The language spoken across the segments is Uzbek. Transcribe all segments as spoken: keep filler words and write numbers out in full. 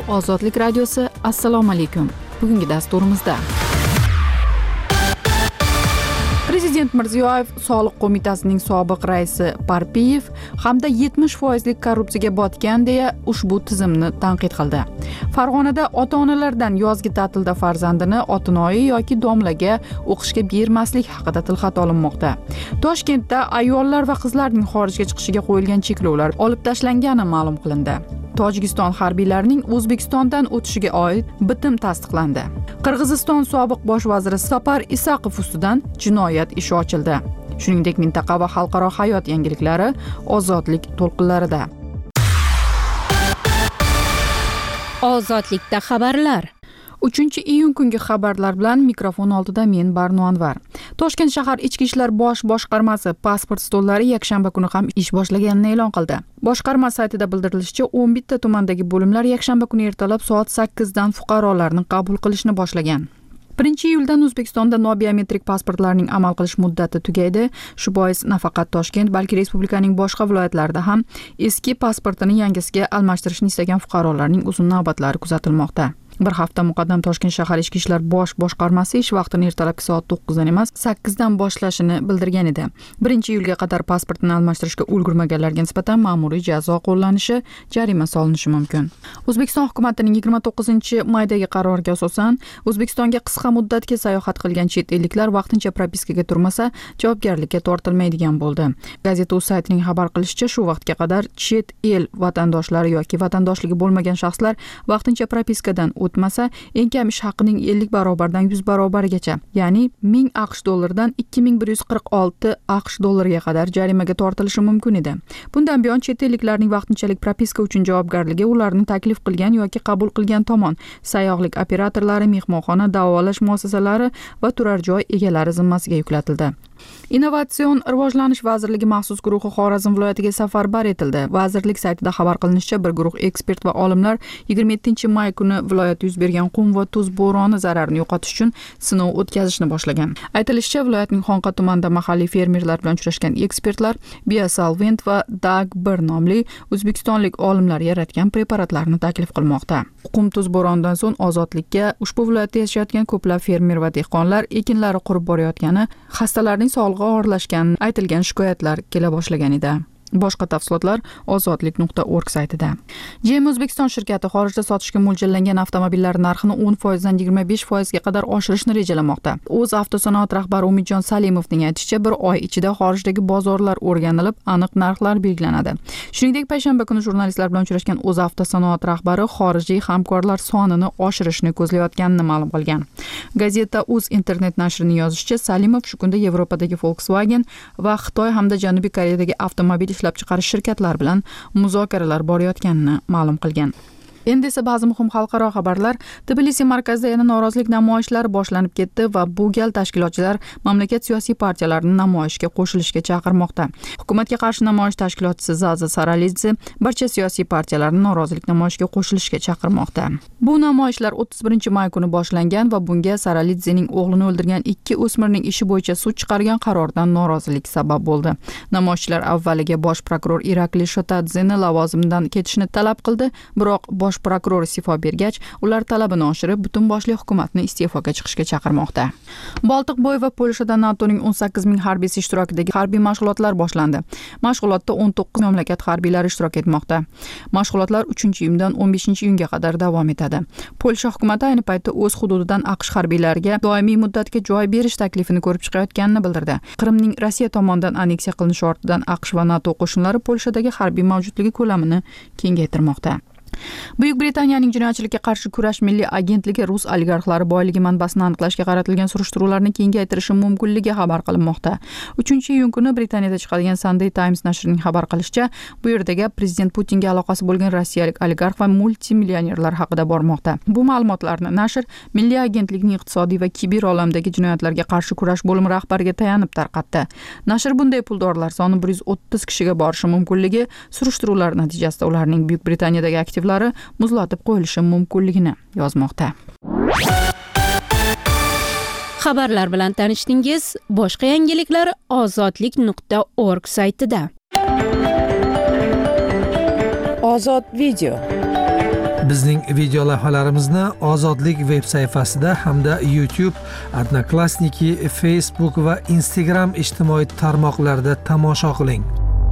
Bu Ozodlik radiosi. Assalomu alaykum. Bugungi dasturimizda Prezident Mirziyoyev Soliq qo'mitasining sobiq raisi Parpiyev hamda yetmish foizlik korrupsiyaga botgan deya ushbu tizimni tanqid qildi. Farg'onada ota-onalardan yozgi ta'tilda farzandini Otinoyi yoki domlaga o'qishga bermaslik haqida tilxat olinmoqda. Toshkentda ayollar va qizlarning xorijga chiqishiga qo'yilgan cheklovlar olib tashlangani ma'lum qilindi. Tojikiston harbiylarining O'zbekistondan o'tishiga oid bitim tasdiqlandi. Qirg'iziston sobiq bosh vaziri Sapar Isaqov ustidan jinoyat ishi ochildi. Shuningdek, mintaqa va xalqaro hayot yangiliklari ozodlik to'lqinlarida. Ozodlikda xabarlar. uchinchi iyun kungi xabarlar bilan mikrofon oldida men Barno Anvar. Toshkent shahar Ichki ishlar bosh boshqarmasi pasport stollari yakshanba kuni ham ish boshlaganini e'lon qildi. Boshqarma saytida bildirilishicha, o'n bitta tumandagi bo'limlar yakshanba kuni ertalab soat sakkizdan fuqarolarni qabul qilishni boshlagan. birinchi iyuldan O'zbekistonda nobiometrik pasportlarning amal qilish muddati tugaydi. Shu bois nafaqat Toshkent, balki respublikaning boshqa viloyatlarida ham eski pasportini yangisiga almashtirishni istagan fuqarolarning uzun navbatlari kuzatilmoqda. Bir hafta muqaddam Toshkent shahar Ichki ishlar bosh boshqarmasi ish vaqtini ertalabki soat to'qqizdan emas, sakkizdan boshlashini bildirgan edi. birinchi iyulga qadar pasportini almashtirishga ulgurmaganlarga nisbatan ma'muriy jazo qo'llanishi, jarima solinishi mumkin. O'zbekiston hukumatining yigirma to'qqizinchi maydagi qaroriga asosan O'zbekistonga qisqa muddatga sayohat qilgan chet elliklar vaqtincha propiskaga turmasa, javobgarlikka tortilmaydigan bo'ldi. Gazeta.uz saytining xabar qilishicha, shu vaqtga qadar chet el vatandoshlari yoki vatandoshligi bo'lmagan shaxslar vaqtincha propiskadan o'tmasa, eng kam ish haqining ellik barobardan yuz barobarigacha, ya'ni ming AQSh dollaridan ikki ming bir yuz qirq olti AQSh dollariga qadar jarimaga tortilishi mumkin edi. Bundan buyon chet elliklarning vaqtinchalik propiska uchun javobgarligi ularni taklif qilgan yoki qabul qilgan tomon, sayyohlik operatorlari, mehmonxona, davolash muassasalari va turar joy egalari zimmasiga yuklatildi. Innovatsion rivojlanish vazirligi maxsus guruhi Xorazm viloyatiga safarbar etildi. Vazirlik saytida xabar qilinishicha, bir guruh ekspert va olimlar yigirma yettinchi may kuni viloyatda yuz bergan qum va tuz bo'roni zararini yo'qotish uchun sinov o'tkazishni boshlagan. Aytilishicha, viloyatning Xonqa tumanida mahalliy fermerlar bilan uchrashgan ekspertlar Biosolvent va Dag bir nomli o'zbekistonlik olimlar yaratgan preparatlarni taklif qilmoqda. Qum tuz bo'ronidan so'ng ozodlikka ushbu viloyatda yashayotgan ko'plab fermer va dehqonlar ekinlari qurib borayotgani, xastalarning sog'lig'i og'irlashgani aytilgan shikoyatlar kela boshlagan edi. Boshqa tafsilotlar ozodlik nuqta org saytida. G M O'zbekiston shirkati xorijda sotishga mo'ljallangan avtomobillar narxini o'n foizdan yigirma besh foizga qadar oshirishni rejalamoqda. O'z avtosanoat rahbari Umidjon Salimovning aytishicha, bir oy ichida xorijdagi bozorlar o'rganilib, aniq narxlar belgilanadi. Shuningdek, payshanba kuni jurnalistlar bilan uchrashgan O'z avtosanoat rahbari xorijiy hamkorlar sonini oshirishni ko'zlayotganini ma'lum qilgan. Gazeta.uz internet nashrining yozishicha, Salimov shu kunda Yevropadagi Volkswagen va Xitoy hamda Janubiy Koreyadagi avtomobil ishlab chiqarish shirkatlari bilan muzokaralar borayotganini ma'lum qilgan. Endi esa ba'zi muhim xalqaro xabarlar. Tbilisi markazida yana norozilik namoyishlari boshlanib ketdi va bu gal tashkilotchilar mamlakat siyosiy partiyalarini namoyishga qo'shilishga chaqirmoqda. Hukumatga qarshi namoyish tashkilotchisi Zaza Saralidze barcha siyosiy partiyalarni norozilik namoyishiga qo'shilishga chaqirmoqda. Bu namoyishlar o'ttiz birinchi may kuni boshlangan va bunga Saralidzening o'g'lini o'ldirgan ikki o'smirning ishi bo'yicha sud chiqargan qarordan norozilik sabab bo'ldi. Namoyishchilar avvaliga bosh prokuror Irakli Shotadzeni lavozimidan ketishni talab qildi, biroq bosh prokuror iste'fo bergach, ular talabini oshirib, butun boshli hukumatni iste'foga chiqishga chaqirmoqda. Boltiqbo'yi va Polshada NATOning o'n sakkiz ming harbiysi ishtirokidagi harbiy mashg'ulotlar boshlandi. Mashg'ulotda o'n to'qqiz mamlakat harbiylari ishtirok etmoqda. Mashg'ulotlar uchinchi iyundan o'n beshinchi iyunga qadar davom etadi. Polsha hukumati ayni paytda o'z hududidan AQSh harbiylariga doimiy muddatga joy berish taklifini ko'rib chiqayotganini bildirdi. Qrimning Rossiya tomonidan aneksiya qilinishi ortidan AQSh va NATO qo'shinlari Polshadagi harbiy mavjudligi ko'lamini kengaytirmoqda. Buyuk Britaniyaning jinoyatchilikka qarshi kurash milliy agentligi rus oligarxlari boyligi manbasini aniqlashga qaratilgan surishtiruvlarni kengaytirishi mumkinligi xabar qilinmoqda. uchinchi iyun kuni Britaniyada chiqadigan Sunday Times nashrining xabar qilishicha, bu yerdagi prezident Putinga aloqasi bo'lgan rossiyalik oligarx va multimillionerlar haqida bormoqda. Bu ma'lumotlarni nashr milliy agentlikning iqtisodiy va kiber olamdagi jinoyatlarga qarshi kurash bo'limi rahbariga tayanib tarqatdi. Nashr bunday puldorlar soni bir yuz o'ttiz kishiga borishi mumkinligi, surishtiruvlar natijasida ularning Buyuk Britaniyadagi aktivlari muzlatib qo'yilishi mumkinligini yozmoqda. Xabarlar bilan tanishdingiz. Boshqa yangiliklar ozodlik nuqta org saytida. Ozod video. Bizning video lavhalarimizni Ozodlik veb sayfasida hamda YouTube, Odnoklassniki, Facebook va Instagram ijtimoiy tarmoqlarida tomosha qiling.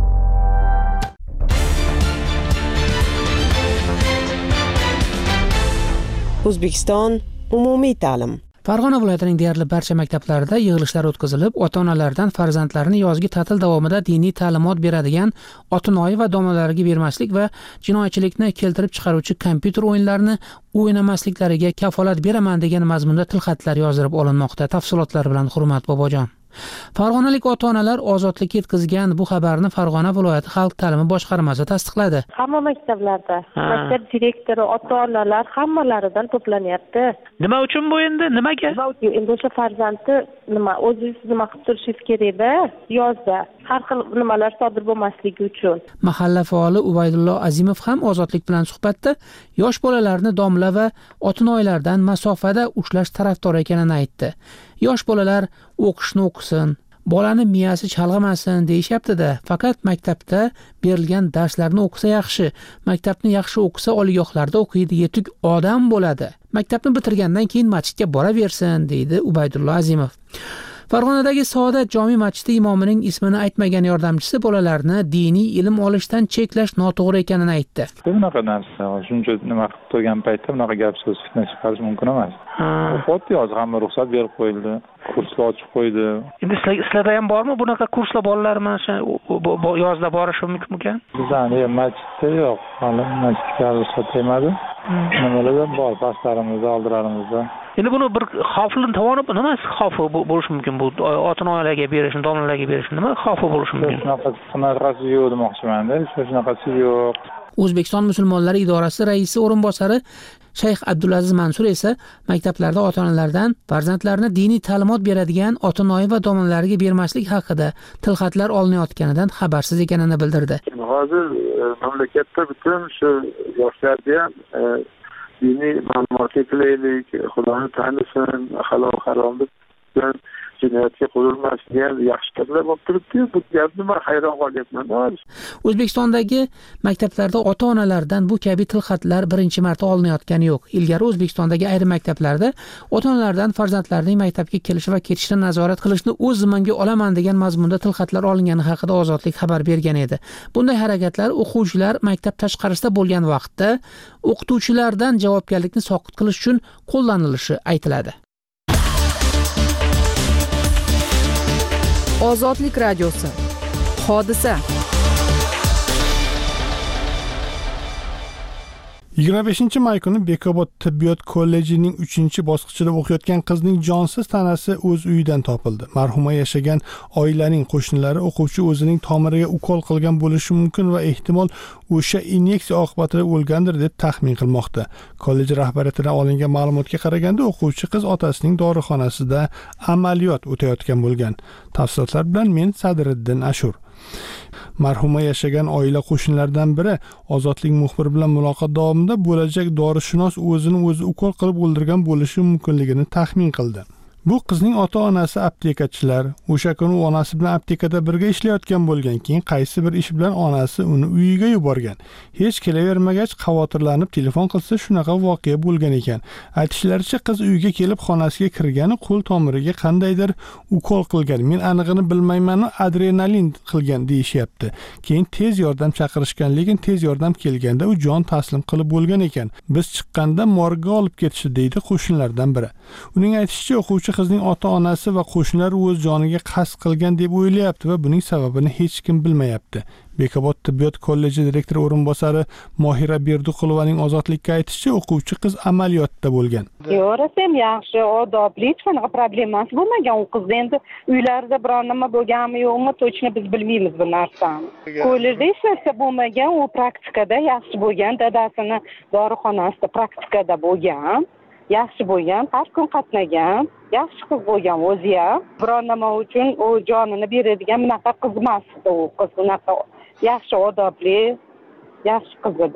O'zbekiston umumiy ta'lim. Farg'ona viloyatining deyarli barcha maktablarida yig'ilishlar o'tkazilib, ota-onalardan farzandlarini yozgi ta'til davomida diniy ta'limot beradigan Otonoyi va domlalariga bermaslik va jinoyatchilikni keltirib chiqaruvchi kompyuter o'yinlarini o'ynamasliklariga kafolat beraman degan mazmunda tilxatlar yozdirib olinmoqda. Tafsilotlar bilan Hurmat Bobojon. Farg'onalik ota-onalar ozodlikka yetkazgan bu xabarni Farg'ona viloyati xalq ta'limi boshqarmasi tasdiqladi. Hamma maktablarda maktab direktori, ota-onalar hammalaridan to'planyapti. Nima uchun bu endi? Nimaga? Endi o'sha farzandni nima o'zingiz nima qilib turishingiz kerak-da, yozda har xil nimalar sodir bo'lmasligi uchun. Mahalla faoli Ubaydullo Azimov ham Ozodlik bilan suhbatda yosh bolalarni domla va otinoylardan masofada ushlash tarafdori ekanini aytdi. Yosh bolalar o'qishni o'qisin, bolani miyasi chalg'amasin deyishyapti-da, faqat maktabda berilgan darslarni o'qisa yaxshi. Maktabni yaxshi o'qisa oliygohlarda o'qiydi, yetuk odam bo'ladi. Maktabni bitirgandan keyin masjidga boraversin, deydi Ubaydullo Azimov. Farg'onadagi Saodat jome masjidi imomining ismini aytmagan yordamchisi bolalarni diniy ilm olishdan cheklash noto'g'ri ekanini aytdi. Bunaqa narsa, shuncha nima qilib turgan paytda bunaqa gap so'z fitna chiqarish mumkin emas. O'qiyapti, hozir hamma ruxsat berib qo'yildi, kurslar ochib qo'ydi. Endi sizlarda ham bormi bunaqa kurslar bolalar mana shu yozda borishi mumkin? Bizning masjidda yo'q, hali masjidga ruxsat bermadi. Nimalar bor, pastlarimizda, oldilarimizda. Endi buni bir xavfli tomoni nima xavfi bo'lishi mumkin bu ota-onalarga berishni, domlalarga berishni nima xavfi bo'lishi mumkin? Shunaqa qanaqasi yo'q demoqchiman-da, shunaqasi yo'q. O'zbekiston musulmonlari idorasi raisi o'rinbosari Shayx Abdulaziz Mansur esa maktablarda ota-onalardan farzandlarini diniy ta'limot beradigan Otonoyi va domlalariga bermaslik haqida tilxatlar olinayotganidan xabarsiz ekanini bildirdi. Hozir mamlakatda butun shu yoshlarga ham diniy ma'lumotga qilaylik, Xudoni tanisin, halol haromni bilan jinoyatga qo'yilmasligiga yaxshi gaplar bo'lib turibdi. Bu gapni men hayron qolyapman. O'zbekistondagi maktablarda ota-onalardan bu kabi tilxatlar birinchi marta olinayotgani yo'q. Ilgari O'zbekistondagi ayrim maktablarda ota-onalardan farzandlarining maktabga kelishi va ketishini nazorat qilishni o'z zimmamga olaman degan mazmunda tilxatlar olingani haqida Ozodlik xabar bergan edi. Bunday harakatlar o'quvchilar maktab tashqarisida bo'lgan vaqtda o'qituvchilardan javobgarlikni soqit qilish uchun qo'llanilishi aytiladi. Ozodlik radiosi. Hodisa. yigirma beshinchi may kuni Bekobod tibbiyot kollejining uchinchi bosqichida o'qiyotgan qizning jonsiz tanasi o'z uyidan topildi. Marhuma yashagan oilaning qo'shnilari o'quvchi o'zining tomiriga ukol qilgan bo'lishi mumkin va ehtimol o'sha inyeksiya oqibatida o'lgandir deb taxmin qilmoqda. Kollej rahbariyatidan olingan ma'lumotga qaraganda o'quvchi qiz otasining dorixonasida amaliyot o'tayotgan bo'lgan. Tafsilotlar bilan men Sadriddin Ashur. Marhuma yashagan oila qo'shnilaridan biri Ozodlik muxbiri bilan muloqot davomida bo'lajak dorishunos o'zini o'zi ukol qilib o'ldirgan bo'lishi mumkinligini taxmin qildi. Bu qizning ota-onasi aptekachilar. O'sha kuni u onasi bilan aptekada birga ishlayotgan bo'lgan. Keyin qaysi bir ish bilan onasi uni uyiga yuborgan. Hech kelavermagach xavotirlanib telefon qilsa shunaqa voqea bo'lgan ekan. Aytishlaricha qiz uyga kelib xonasiga kirgani qo'l tomiriga qandaydir ukol qilgan. Men anig'ini bilmayman, adrenalin qilgan deyishyapti. Keyin tez yordam chaqirishgan, lekin tez yordam kelganda u jon taslim qilib bo'lgan ekan. Biz chiqqanda morgga olib ketishdi deydi qo'shnilardan biri. Uning aytishicha o'quvchi qizning ota-onasi va qo'shnilar o'z joniga qasd qilgan deb o'ylayapti va buning sababini hech kim bilmayapti. Bekobod tibbiyot kolleji direktori o'rinbosari Mohira Berduqulovaning Ozodlikka aytishicha, o'quvchi qiz amaliyotda bo'lgan. Yo'q, rasm yaxshi, odobli, hech qanaqa problemasi bo'lmagan. U qiz endi uylarida biror nima bo'lganmi yo'qmi, точно biz bilmaymiz bu narsani. Kollejda hech narsa bo'lmagan, u praktikada yaxshi bo'lgan, dadasini dorixonasida praktikada bo'lgan. Yaxshi bo'lgan, har kun qatnagan, yaxshi qiz bo'lgan o'zi ham. Biror nima uchun u jonini beradigan bunaqa qiz emas, u qiz bunaqa yaxshi odobli, yaxshi qiz edi.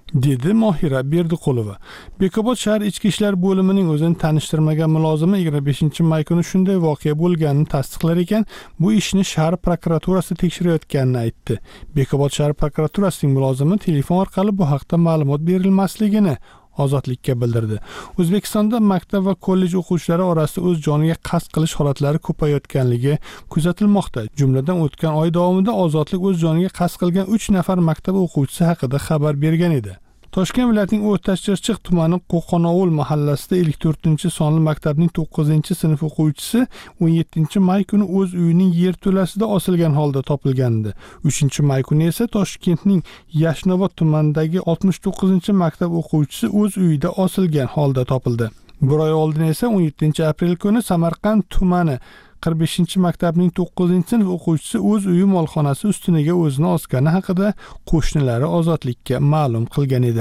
dedi Mohira Berdiqulova. Bekobod shahar ichki ishlar bo'limining o'zini tanishtirmagan mulozimi yigirma beshinchi may kuni shunday voqea bo'lganini tasdiqlar ekan, bu ishni shahar prokuraturasi tekshirayotganini aytdi. Bekobod shahar prokuraturasining mulozimi telefon orqali bu haqda ma'lumot berilmasligini Ozodlikka bildirdi. O'zbekistonda maktab va kollej o'quvchilari orasida o'z joniga qasd qilish holatlari ko'payayotganligi kuzatilmoqda. Jumladan o'tgan oy davomida Ozodlik o'z joniga qasd qilgan uch nafar maktab o'quvchisi haqida xabar bergan edi. Toshkent viloyatining O'rtachirchiq tumani Qo'qonovul mahallasida ellik to'rtinchi sonli maktabning to'qqizinchi sinf o'quvchisi o'n yettinchi may kuni o'z uyining yerto'lasida osilgan holda topilgandi. uchinchi may kuni esa Toshkentning Yashnobod tumanidagi oltmish to'qqizinchi maktab o'quvchisi o'z uyida osilgan holda topildi. Bir oy oldin esa o'n yettinchi aprel kuni Samarqand tumani qirq beshinchi maktabning to'qqizinchi sinf o'quvchisi o'z uyi molxonasi ustuniga o'zini osgani haqida qo'shnilari Ozodlikka ma'lum qilgan edi.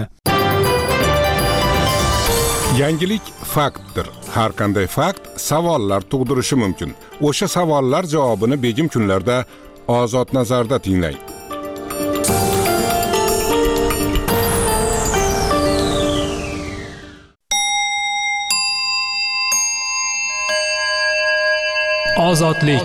Yangilik faktdir. Har qanday fakt savollar tug'dirishi mumkin. O'sha savollar javobini begim kunlarda Ozod nazarda tinglang. Ozodlik.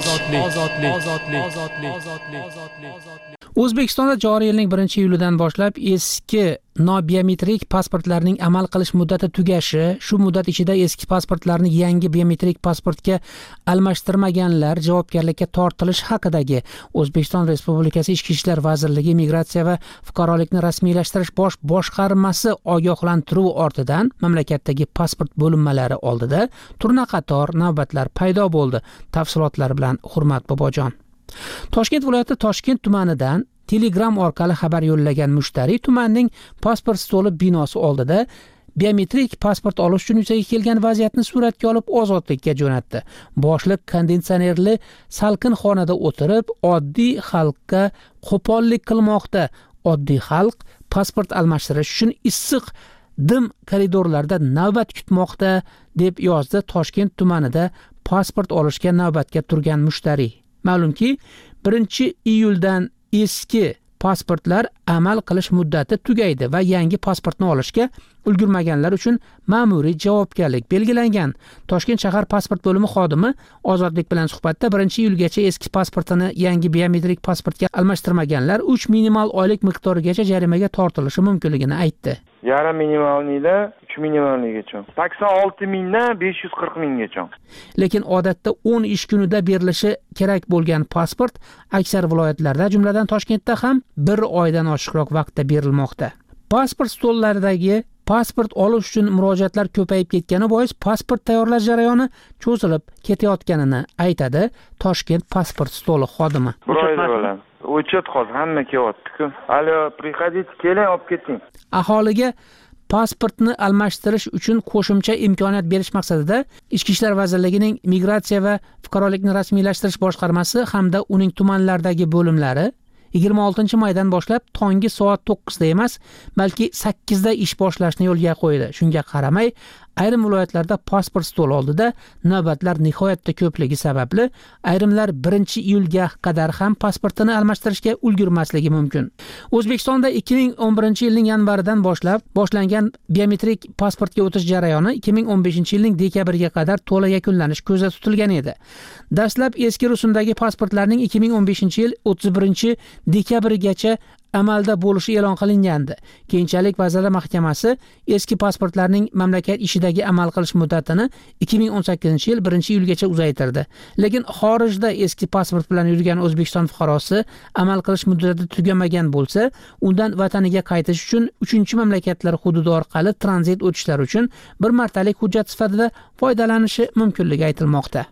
O'zbekistonda joriy yilning birinchi iyulidan boshlab eski nobiometrik pasportlarning amal qilish muddati tugashi, shu muddat ichida eski pasportlarni yangi biometrik pasportga almashtirmaganlar javobgarlikka tortilishi haqidagi O'zbekiston Respublikasi Ichki ishlar vazirligi Migratsiya va fuqarolikni rasmiylashtirish bosh boshqarmasi ogohlantiruvi ortidan mamlakatdagi pasport bo'linmalari oldida turnaqator navbatlar paydo bo'ldi. Tafsilotlar bilan Hurmat Bobojon. Toshkent viloyati Toshkent tumanidan Telegram orqali xabar yo'llagan mushtariy tumanning pasport stoli binosi oldida biometrik pasport olish uchun yuzaga kelgan vaziyatni suratga olib Ozodlikka jo'natdi. Boshliq konditsionerli salqin xonada o'tirib, oddiy xalqqa qo'pollik qilmoqda. Oddiy xalq pasport almashtirish uchun issiq dim koridorlarda navbat kutmoqda, deb yozdi Toshkent tumanida pasport olishga navbatga turgan mushtariy. Ma'lumki, birinchi iyuldan eski pasportlar amal qilish muddati tugaydi va yangi pasportni olishga ulgurmaganlar uchun ma'muriy javobgarlik belgilangan. Toshkent shahar pasport bo'limi xodimi Ozodlik bilan suhbatda birinchi iyulgacha eski pasportini yangi biometrik pasportga almashtirmaganlar uch minimal oylik miqdorigacha jarimaga tortilishi mumkinligini aytdi. Yarim minimalniyda uch minimalnigacha. sakson olti mingdan besh yuz qirq minggacha. Lekin odatda o'n ish kunida berilishi kerak bo'lgan pasport aksar viloyatlarda, jumladan Toshkentda ham bir oydan oshiqroq vaqtda berilmoqda. Pasport stollaridagi pasport olish uchun murojaatlar ko'payib ketgani bois pasport tayyorlash jarayoni cho'zilib ketayotganini aytadi Toshkent pasport stoli xodimi. Bir oyda bo'ladi. O'chat hozir hamma kelyapti-ku. Alo, приходите, keling, olib keting. Aholiga pasportni almashtirish uchun qo'shimcha imkoniyat berish maqsadida Ichki ishlar vazirligining Migratsiya va fuqarolikni rasmiylashtirish boshqarmasi hamda uning tumanlardagi bo'limlari yigirma oltinchi maydan boshlab tongi soat to'qqizda emas, balki sakkizda ish boshlashni yo'lga qo'ydi. Shunga qaramay, ayrim viloyatlarda pasport stol oldida navbatlar nihoyatda ko'pligi sababli ayrimlar birinchi iyulga qadar ham pasportini almashtirishga ulgurmasligi mumkin. O'zbekistonda ikki ming o'n birinchi yilning yanvaridan boshlab boshlangan biometrik pasportga o'tish jarayoni ikki ming o'n beshinchi yilning dekabriga qadar to'la yakunlanish ko'zda tutilgan edi. Dastlab eski rusumdagi pasportlarning ikki ming o'n beshinchi yil o'ttiz birinchi dekabrigacha amalda bo'lishi e'lon qilingandi. Keyinchalik Vazirlar Mahkamasi eski pasportlarning mamlakat ishidagi amal qilish muddatini ikki ming o'n sakkizinchi yil birinchi iyulgacha uzaytirdi. Lekin xorijda eski pasport bilan yurgan O'zbekiston fuqarosi amal qilish muddati tugamagan bo'lsa, undan vataniga qaytish uchun uchinchi mamlakatlar hududi orqali tranzit o'tishlar uchun bir martalik hujjat sifatida foydalanishi mumkinligi aytilmoqda.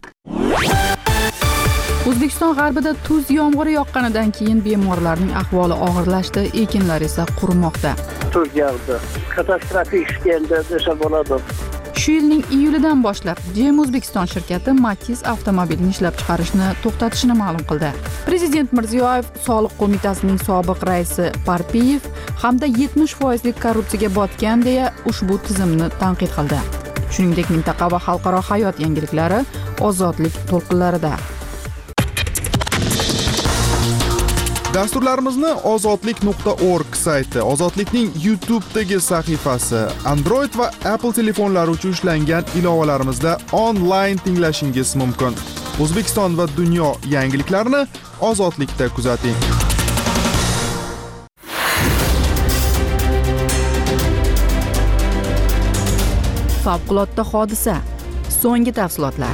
O'zbekiston g'arbida tuz yomg'iri yoqqanidan keyin bemorlarning ahvoli og'irlashdi, ekinlar esa qurimoqda. Tuz yog'di. Katastrofik ish keldi desa bo'ladi. Shu yilning iyulidan boshlab Jem O'zbekiston shirkati Matiz avtomobilini ishlab chiqarishni to'xtatishini ma'lum qildi. Prezident Mirziyoyev Soliq qo'mitasining sobiq raisi Parpiyev hamda yetmish foizlik korrupsiyaga botgan deya ushbu tizimni tanqid qildi. Shuningdek, mintaqa va xalqaro hayot yangiliklari Ozodlik to'lqinlarida. Dasturlarimizni ozodlik nuqta org sayti, Ozodlikning YouTube'dagi sahifasi, Android va Apple telefonlari uchun ishlangan ilovalarimizda onlayn tinglashingiz mumkin. O'zbekiston va dunyo yangiliklarini Ozodlikda kuzating. Favqulodda hodisa. So'nggi tafsilotlar.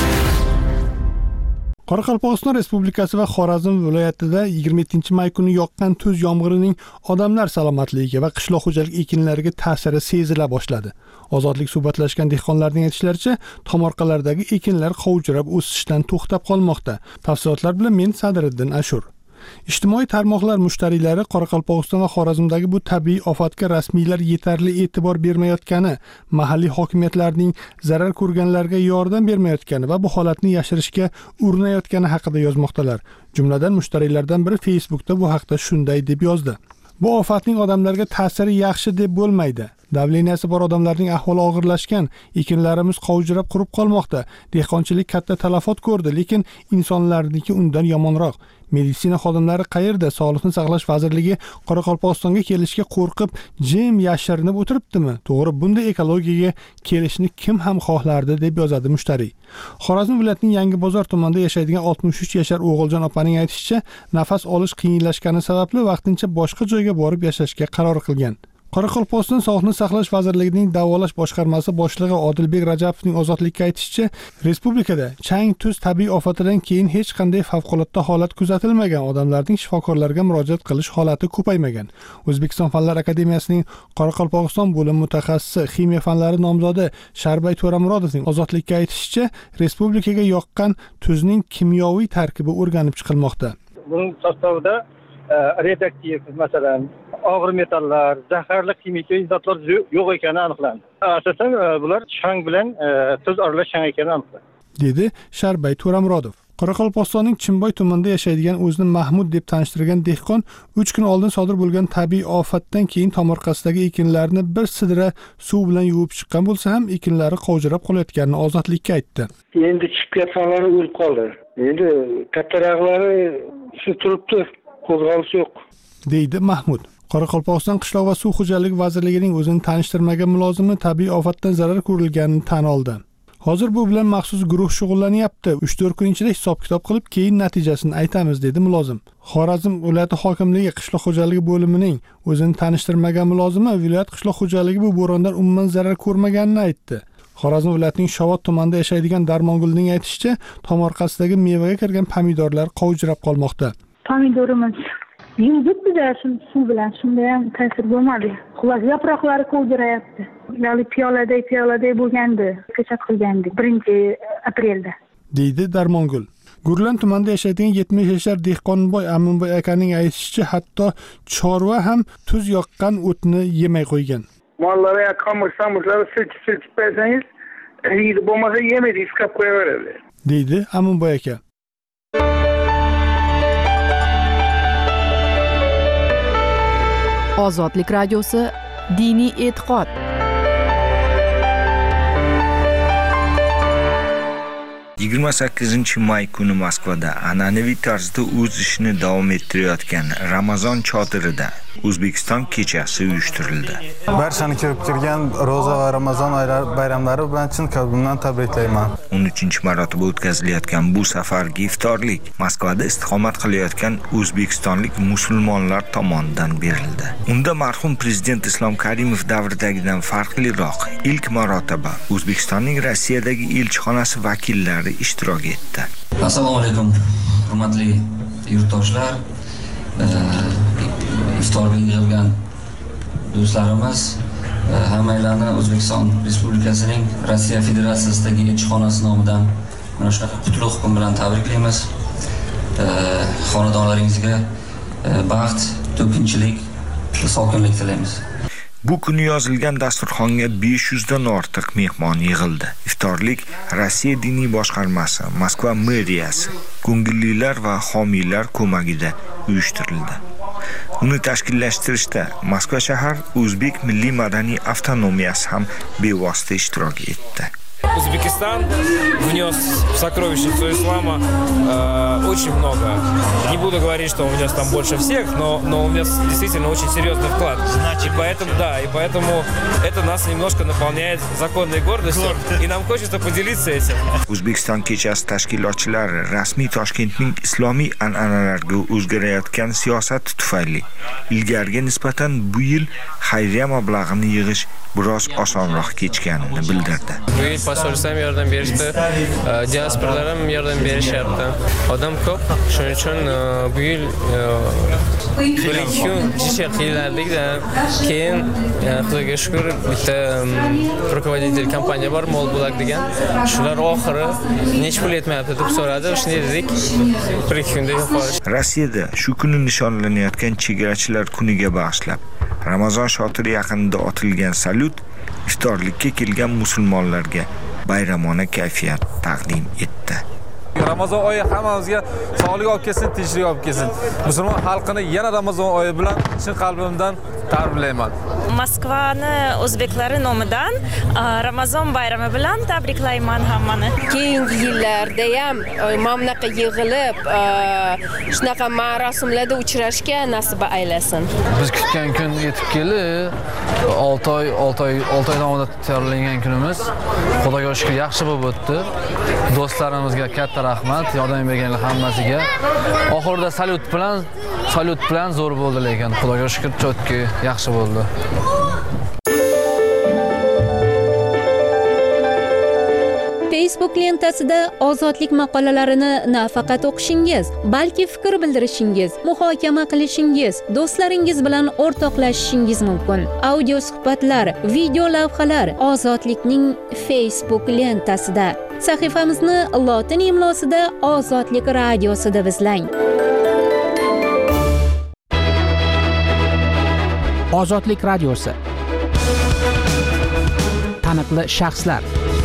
Qoraqalpog'iston Respublikasi va Xorazm viloyatida yigirma yettinchi may kuni yoqqan tuz yomg'irining odamlar salomatligiga va qishloq xo'jaligi ekinlariga ta'siri sezila boshladi. Ozodlik suhbatlashgan dehqonlarning aytishlaricha, tomorqalardagi ekinlar qovjirab o'sishdan to'xtab qolmoqda. Tafsilotlar bilan men Sadriddin Ashur. Ijtimoiy tarmoqlar mushtariylari Qoraqalpog'iston va Xorazmdagi bu tabiiy ofatga rasmiylar yetarli e'tibor bermayotgani, mahalliy hokimiyatlarning zarar ko'rganlarga yordam bermayotgani va bu holatni yashirishga urinayotgani haqida yozmoqdalar. Jumladan mushtariylardan biri Facebookda bu haqda shunday deb yozdi: Bu ofatning odamlarga ta'siri yaxshi deb bo'lmaydi. Davleniyasi bor odamlarning ahvoli og'irlashgan, ekinlarimiz qovjirab qurib qolmoqda. Dehqonchilik katta talafot ko'rdi, lekin insonlarniki undan yomonroq. Meditsina xodimlari qayerda? Sog'liqni saqlash vazirligi Qoraqalpog'istonga kelishga qo'rqib, jim yashirinib o'tiribdimi? To'g'ri, bunday ekologiyaga kelishni kim ham xohlardi deb yozadi mushtariy. Xorazm viloyatining Yangi bozor tumanida yashaydigan oltmish uch yashar O'g'iljon opaning aytishicha, nafas olish qiyinlashgani sababli vaqtincha boshqa joyga borib yashashga qaror qilgan. Qoraqalpog'iston Sog'liqni saqlash vazirligining davolash boshqarmasi boshlig'i Odilbek Rajabovning Ozodlikka aytishicha, respublikada chang tuz tabiiy ofatidan keyin hech qanday favqulodda holat kuzatilmagan, odamlarning shifokorlarga murojaat qilish holati ko'paymagan. O'zbekiston Fanlar akademiyasining Qoraqalpog'iston bo'limi mutaxassisi, ximiya fanlari nomzodi Sharbay To'ramurodovning Ozodlikka aytishicha, respublikaga yoqqan tuzning kimyoviy tarkibi o'rganib chiqilmoqda. Buning sostavida radioaktiv, masalan, og'ir metallar, zaharli kimyoviy zotlar yo'q ekani aniqlandi. Asosan bular chang bilan tuz aralash chang ekani aniqlandi, dedi Sharbay To'ramurodov. Qoraqalpog'istonning Chimboy tumanida yashaydigan o'zini Mahmud deb tanishtirgan dehqon uch kun oldin sodir bo'lgan tabiiy ofatdan keyin tomorqasidagi ekinlarni bir sidra suv bilan yuvib chiqqan bo'lsa ham ekinlari qovjirab qolayotganini Ozodlikka aytdi. Endi chiqib ketganlari o'lib qoldi. Endi kattaraqlari shu turibdi, qo'zg'alish yo'q, deydi Mahmud. Qoraqalpog'iston qishloq va suv xo'jaligi vazirligining o'zini tanishtirmagan mulozimi tabiiy ofatdan zarar ko'rilganini tan oldi. Hozir bu bilan maxsus guruh shug'ullanyapti. uch to'rt kun ichida hisob-kitob qilib, keyin natijasini aytamiz, dedi mulozim. Xorazm viloyati hokimligi qishloq xo'jaligi bo'limining o'zini tanishtirmagan mulozimi viloyat qishloq xo'jaligi bu bo'rondan umuman zarar ko'rmaganini aytdi. Xorazm viloyatining Shovot tumanida yashaydigan Darmongulning aytishicha, tomorqasidagi mevaga kirgan pomidorlar qovjirab qolmoqda. Pomidorimiz yuvdik biz suv bilan, shunda ham ta'sir bo'lmadi. Xullas, yaproqlari qovjirayapti. Ya'ni piyoladay piyoladay bo'lgandi, ko'chat qilgandik birinchi aprelda, deydi Darmongul. Gurlan tumanida yashaydigan yetmish yashar Dehqonboy Aminboy akaning aytishicha, hatto chorva ham tuz yoqqan o'tni yemay qo'ygan. Mollarga qamir-samirlarni silkib-silkib bersangiz, yeydi, bo'lmasa yemaydi, iskab qo'yaveradi, deydi Aminboy aka. Ozodlik radiosi, diniy e'tiqod. yigirma sakkizinchi may kuni Moskvada an'anaviy tarzda o'z ishini davom ettirayotgan Ramazon chodirida O'zbekiston kechasi uyushtirildi. Barchani kirib kirgan ro'za va Ramazon bayramlari bilan chin qalbimdan tabriklayman. o'n uchinchi marotaba o'tkazilayotgan bu safargi iftorlik Moskvada istiqomat qilayotgan o'zbekistonlik musulmonlar tomonidan berildi. Unda marhum prezident Islom Karimov davridagidan farqliroq ilk marotaba O'zbekistonning Rossiyadagi elchixonasi vakillari ishtirok etdi. Assalomu alaykum, hurmatli yurtdoshlar, iftorga yig'ilgan do'stlarimiz, hammalarni O'zbekiston Respublikasining Rossiya Federatsiyasidagi elchixonasi nomidan mana shunaqa qutlug' hukm bilan tabriklaymiz. Xonadonlaringizga baxt, to'kinchilik, sokinlik tilaymiz. Bu kuni yozilgan dasturxonga besh yuz dan ortiq mehmon yig'ildi. Iftorlik Rossiya diniy boshqarmasi, Moskva meriyasi, ko'ngillilar va homiylar ko'magida uyushtirildi. Uni tashkillashtirishda Moskva shahar O'zbek milliy madaniy avtonomiyasi ham bevosita ishtirok etdi. Узбекистан внес в сокровищницу ислама э, очень много. Не буду говорить, что он внес там больше всех, но, но он внес действительно очень серьезный вклад. И поэтому, да, и поэтому это нас немножко наполняет законной гордостью, и нам хочется поделиться этим. O'zbekiston kechasi tashkilotchilari rasmiy Toshkentning islomiy an'analarga o'zgarayotgan siyosati tufayli ilgariga nisbatan bu yil xayriya mablag'ini yig'ish biroz osonroq kechganini bildirdi. Bu yil posolsam yordam berishdi, diasporalar ham yordam berishyapti. Odam ko'p, shuning uchun bu yil bir ikki kun jicha qiylardik-da. Keyin Xudoga shukr bitta rukovodитель kompaniya bor, Molbulak degan. Shular oxiri nech pul yetmayapti deb so'radi. Shunday dedik, bir ikki kunda yo'qolish. Rossiyada shu kuni nishonlanayotgan chegarachilar kuniga bag'ishlab Ramazon shotiri yaqinida otilgan salyut iftorlikka kelgan musulmonlarga bayramona kayfiyat taqdim etdi. Ramazon oyi hammamizga sog'lik olib kelsin, tinchlik olib kelsin. Musulmon xalqini yana Ramazon oyi bilan chin qalbimdan tabriklayman. Moskvani o'zbeklari nomidan Ramazon bayrami bilan tabriklayman hammani. Keyingi yillarda ham mana bunaqa yig'ilib, shunaqa marosimlarda uchrashga nasib aylasin. Biz kutgan kun yetib keldi. olti oy, olti oy, olti oy davomida tayyorlangan kunimiz Xudoga shukr yaxshi bo'lib o'tdi. Do'stlarimizga katta rahmat, yordam berganlar hammasiga. Oxirida salyut bilan, salyut bilan zo'r bo'ldi, lekin Xudoga shukr chotki yaxshi bo'ldi. Facebook lentasida ozodlik maqolalarini nafaqat o'qishingiz, balki fikr bildirishingiz, muhokama qilishingiz, do'stlaringiz bilan o'rtoqlashishingiz mumkin. Audio suhbatlar, video lavhalar Ozodlikning Facebook lentasida. Sahifamizni lotin imlosida Ozodlik radiosida izlang. Ozodlik radiosi. Taniqli shaxslar.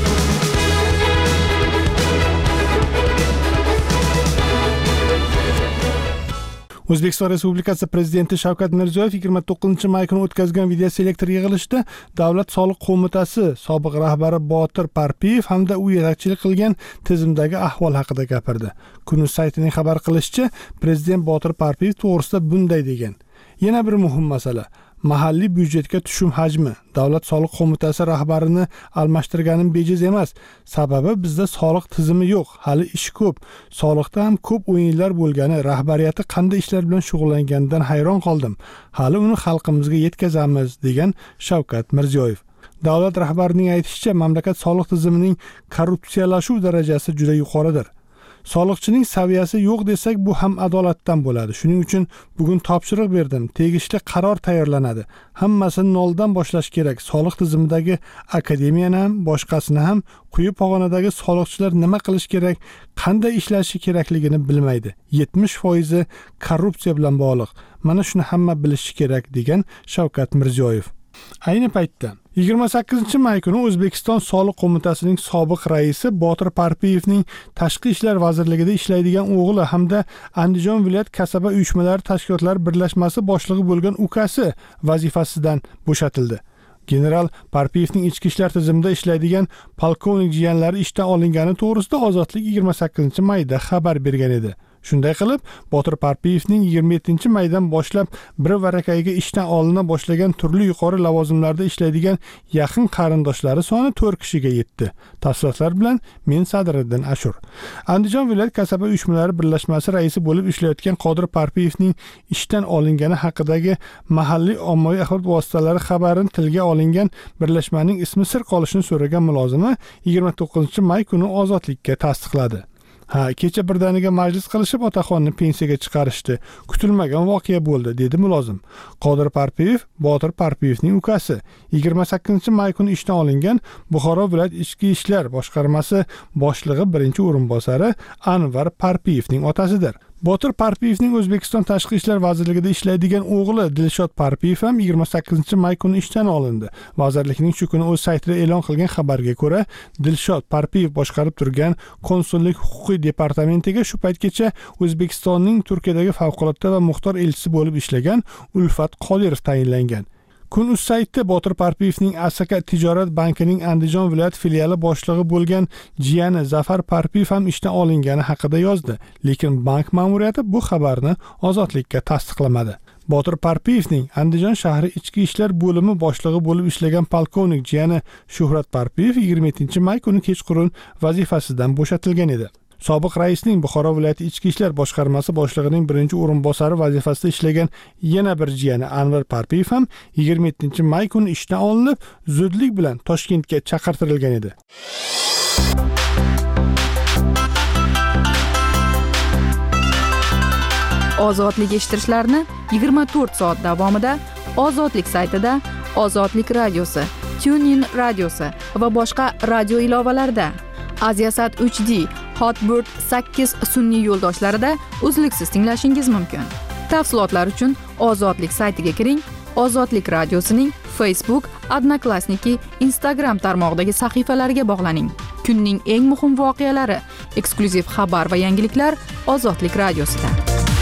O'zbekiston Respublikasi Prezidenti Shavkat Mirziyoyev yigirma to'qqizinchi may kuni o'tkazgan video selektor yig'ilishida Davlat soliq qo'mitasi sobiq rahbari Botir Parpiyev hamda u yetakchilik qilgan tizimdagi ahvol haqida gapirdi. Kun.uz saytining xabar qilishicha, Prezident Botir Parpiyev to'g'risida bunday degan: Yana bir muhim masala mahalliy byudjetga tushum hajmi. Davlat soliq qo'mitasi rahbarini almashtirganim bejiz emas. Sababi bizda soliq tizimi yo'q, hali ish ko'p. Soliqda ham ko'p o'yinlar bo'lgani, rahbariyati qanday ishlar bilan shug'ullanganidan hayron qoldim. Hali uni xalqimizga yetkazamiz, degan Shavkat Mirziyoyev. Davlat rahbarining aytishicha, mamlakat soliq tizimining korrupsiyalashuv darajasi juda yuqoridir. Soliqchining saviyasi yo'q desak, bu ham adolatdan bo'ladi. Shuning uchun bugun topshiriq berdim. Tegishli qaror tayyorlanadi. Hammasini noldan boshlash kerak. Soliq tizimidagi akademiyani ham, boshqasini ham, quyi pog'onadagi soliqchilar nima qilish kerak, qanday ishlashi kerakligini bilmaydi. yetmish foiz korrupsiya bilan bog'liq. Mana shuni hamma bilishi kerak, degan Shavkat Mirziyoyev. Ayni paytda yigirma sakkizinchi may kuni O'zbekiston Soliq qo'mitasining sobiq raisi Botir Parpiyevning Tashqi ishlar vazirligida ishlaydigan o'g'li hamda Andijon viloyat kasaba uyushmalari tashkilotlari birlashmasi boshlig'i bo'lgan ukasi vazifasidan bo'shatildi. General Parpiyevning ichki ishlar tizimida ishlaydigan polkovnik jiyanlari ishdan olingani to'g'risida Ozodlik yigirma sakkizinchi mayda xabar bergan edi. Shunday qilib, Botir Parpiyevning yigirma yettinchi maydan boshlab bir varakayga ishdan olina boshlagan turli yuqori lavozimlarda ishlaydigan yaqin qarindoshlari soni to'rt kishiga yetdi. Tafsilotlar bilan men Sadriddin Ashur. Andijon viloyat kasaba uyushmalari birlashmasi raisi bo'lib ishlayotgan Qodir Parpiyevning ishdan olingani haqidagi mahalliy ommaviy axborot vositalari xabarini tilga olingan birlashmaning ismi sir qolishini so'ragan mulozimi yigirma to'qqizinchi may kuni Ozodlikka tasdiqladi. Ha, kecha birdaniga majlis qilishib otaxonni pensiyaga chiqarishdi. Kutilmagan voqea bo'ldi, dedi mulozim. Qodir Parpiyev Botir Parpiyevning ukasi. yigirma sakkizinchi may kuni ishdan olingan Buxoro viloyat ichki ishlar boshqarmasi boshlig'i birinchi o'rinbosari Anvar Parpiyevning otasidir. Botir Parpiyevning O'zbekiston Tashqi ishlar vazirligida ishlaydigan o'g'li Dilshod Parpiyev ham yigirma sakkizinchi may kuni ishdan olindi. Vazirlikning shu kuni o'z saytida e'lon qilgan xabarga ko'ra, Dilshod Parpiyev boshqarib turgan konsullik huquqiy departamentiga shu paytgacha O'zbekistonning Turkiyadagi favqulodda va muxtor elchisi bo'lib ishlagan Ulfat Qodirov tayinlangan. Kun.uz saytida Botir Parpiyevning Asaka tijorat bankining Andijon viloyat filiali boshlig'i bo'lgan jiyani Zafar Parpiyev ham ishdan olingani haqida yozdi, lekin bank ma'muriyati bu xabarni Ozodlikka tasdiqlamadi. Botir Parpiyevning Andijon shahri ichki ishlar bo'limi boshlig'i bo'lib ishlagan polkovnik jiyani Shuhrat Parpiyev yigirma yettinchi may kuni kechqurun vazifasidan bo'shatilgan edi. Sobiq raisning Buxoro viloyati ichki ishlar boshqarmasi boshlig'ining birinchi o'rinbosari vazifasida ishlagan yana bir jiyani Anvar Parpiyev ham yigirma yettinchi may kuni ishdan olinib, zudlik bilan Toshkentga chaqirtirilgan edi. Ozodlik eshittirishlarni yigirma to'rt soat davomida Ozodlik saytida, Ozodlik radiosi, TuneIn radiosi va boshqa radio ilovalarida, Aziasat uch D, Hotbird sakkiz sun'iy yo'ldoshlarida uzluksiz tinglashingiz mumkin. Tafsilotlar uchun Ozodlik saytiga kiring, Ozodlik radiosining Facebook, Odnoklassniki, Instagram tarmog'idagi sahifalariga bog'laning. Kunning eng muhim voqealari, eksklyuziv xabar va yangiliklar Ozodlik radiosida.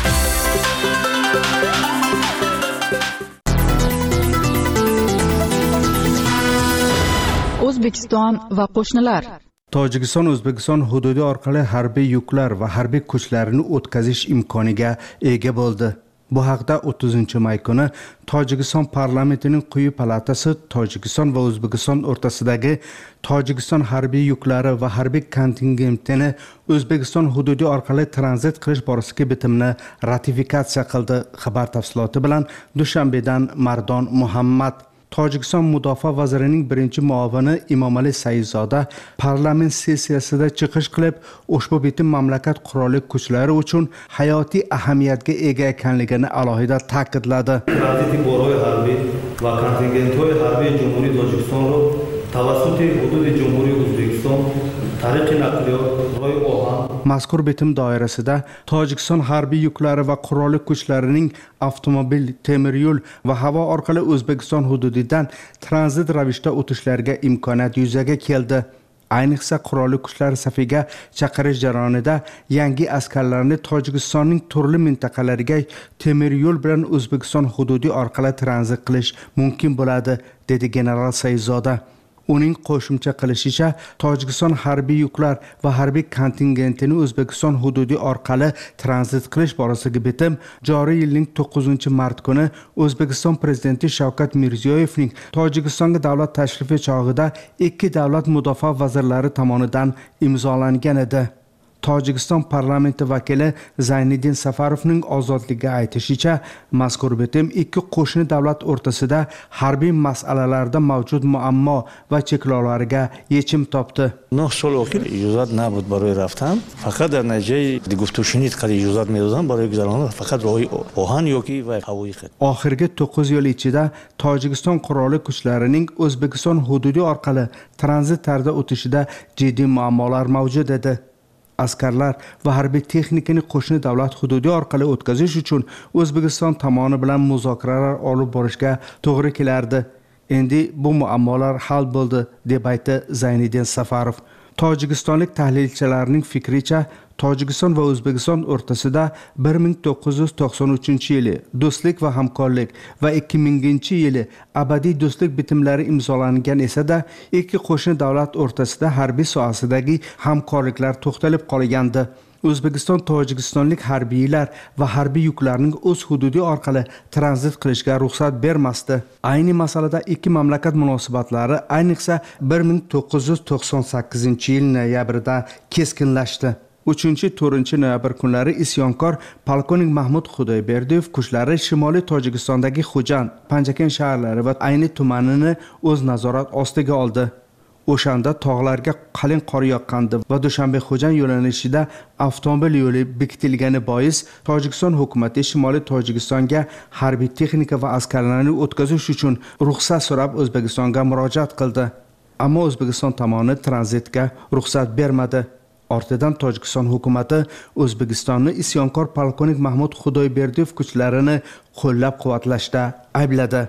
O'zbekiston va qo'shnilar. Tojikiston O'zbekiston hududi orqali harbiy yuklar va harbiy kuchlarini o'tkazish imkoniga ega bo'ldi. Bu haqda o'ttizinchi may kuni Tojikiston parlamentining quyi palatasi Tojikiston va O'zbekiston o'rtasidagi Tojikiston harbiy yuklari va harbiy kontingentini O'zbekiston hududi orqali tranzit qilish borasidagi bitimni ratifikatsiya qildi. Xabar tafsiloti bilan Dushanbedan Mardon Muhammad. Tojikiston Mudofaa vazirining birinchi muavini Imomali Saidzoda parlament sessiyasida chiqish qilib, ushbu bitim mamlakat qurolli kuchlari uchun hayotiy ahamiyatga ega ekanligini alohida ta'kidladi. Tranziti boroyi harbiy va kontingenthoyi harbiy Jumhuriy Tojikistonro tavassути hududi Jumhuriy O'zbekiston tariqi naqliyot ro'y ohan. Mazkur bitim doirasida Tojikiston harbiy yuklari va qurolli kuchlarining avtomobil, temir yo'l va havo orqali O'zbekiston hududidan tranzit ravishda o'tishlariga imkoniyat yuzaga keldi. Ayniqsa qurolli kuchlar safiga chaqirish jarayonida yangi askarlarni Tojikistonning turli mintaqalariga temir yo'l bilan O'zbekiston hududi orqali tranzit qilish mumkin bo'ladi, dedi general Saidzoda. Uning qo'shimcha qilishicha, Tojikiston harbiy yuklar va harbiy kontingentini O'zbekiston hududi orqali tranzit qilish borasidagi bitim joriy yilning to'qqizinchi mart kuni O'zbekiston prezidenti Shavkat Mirziyoyevning Tojikistonga davlat tashrifi chog'ida ikki davlat mudofaa vazirlari tomonidan imzolangan edi. Tojikiston parlamenti vakili Zayniddin Safarovning Ozodlikka aytishicha, mazkur bitim ikki qo'shni davlat o'rtasida harbiy masalalarda mavjud muammo va cheklovlarga yechim topdi. نه سال اخیر اجازت نبود برای رفتن، فقط در نتیجه گفت و شنید که اجازت میدادن برای گذران فقط راهی آهن یوکی و هوایی خط. Oxirgi to'qqiz yil ichida Tojikiston qurolli kuchlarining O'zbekiston hududi orqali tranzit tarzda o'tishida jiddiy muammolar mavjud edi. Askarlar va harbiy texnikani qo'shni davlat hududi orqali o'tkazish uchun O'zbekiston tomoni bilan muzokaralar olib borishga to'g'ri kelardi. Endi bu muammolar hal bo'ldi, deb aytdi Zayniddin Safarov. Tojikistonlik tahlilchilarning fikricha, Tojikiston va O'zbekiston o'rtasida bir ming to'qqiz yuz to'qson uchinchi yili do'stlik va hamkorlik va ikki minginchi yili abadiy do'stlik bitimlari imzolangan esa-da, ikki qo'shni davlat o'rtasida harbiy sohasidagi hamkorliklar to'xtalib qolgandi. O'zbekiston Tojikistonlik harbiylar va harbiy yuklarning o'z hududi orqali tranzit qilishga ruxsat bermasdi. Ayni masalada ikki mamlakat munosabatlari ayniqsa bir ming to'qqiz yuz to'qson sakkizinchi yil noyabrida keskinlashdi. uchinchi to'rtinchi noyabr kunlari isyonkor polkovnik Mahmud Xudoyberdiyev kuchlari Shimoliy Tojikistondagi Xo'jan, Panjaken shaharlari va Ayni tumanini o'z nazorat ostiga oldi. O'shanda tog'larga qalin qor yoqqandi va Dushanbe-Xo'jan yo'nalishida avtomobil yo'li bekitilgani bois Tojikiston hukumati Shimoliy Tojikistonga harbiy texnika va askarlarni o'tkazish uchun ruxsat so'rab O'zbekistonga murojaat qildi. Ammo O'zbekiston tomoni tranzitga ruxsat bermadi. Ortidan Tojikiston hukumati O'zbekistonni isyonkor polkovnik Mahmud Xudoyberdiyev kuchlarini qo'llab-quvvatlashda aybladi.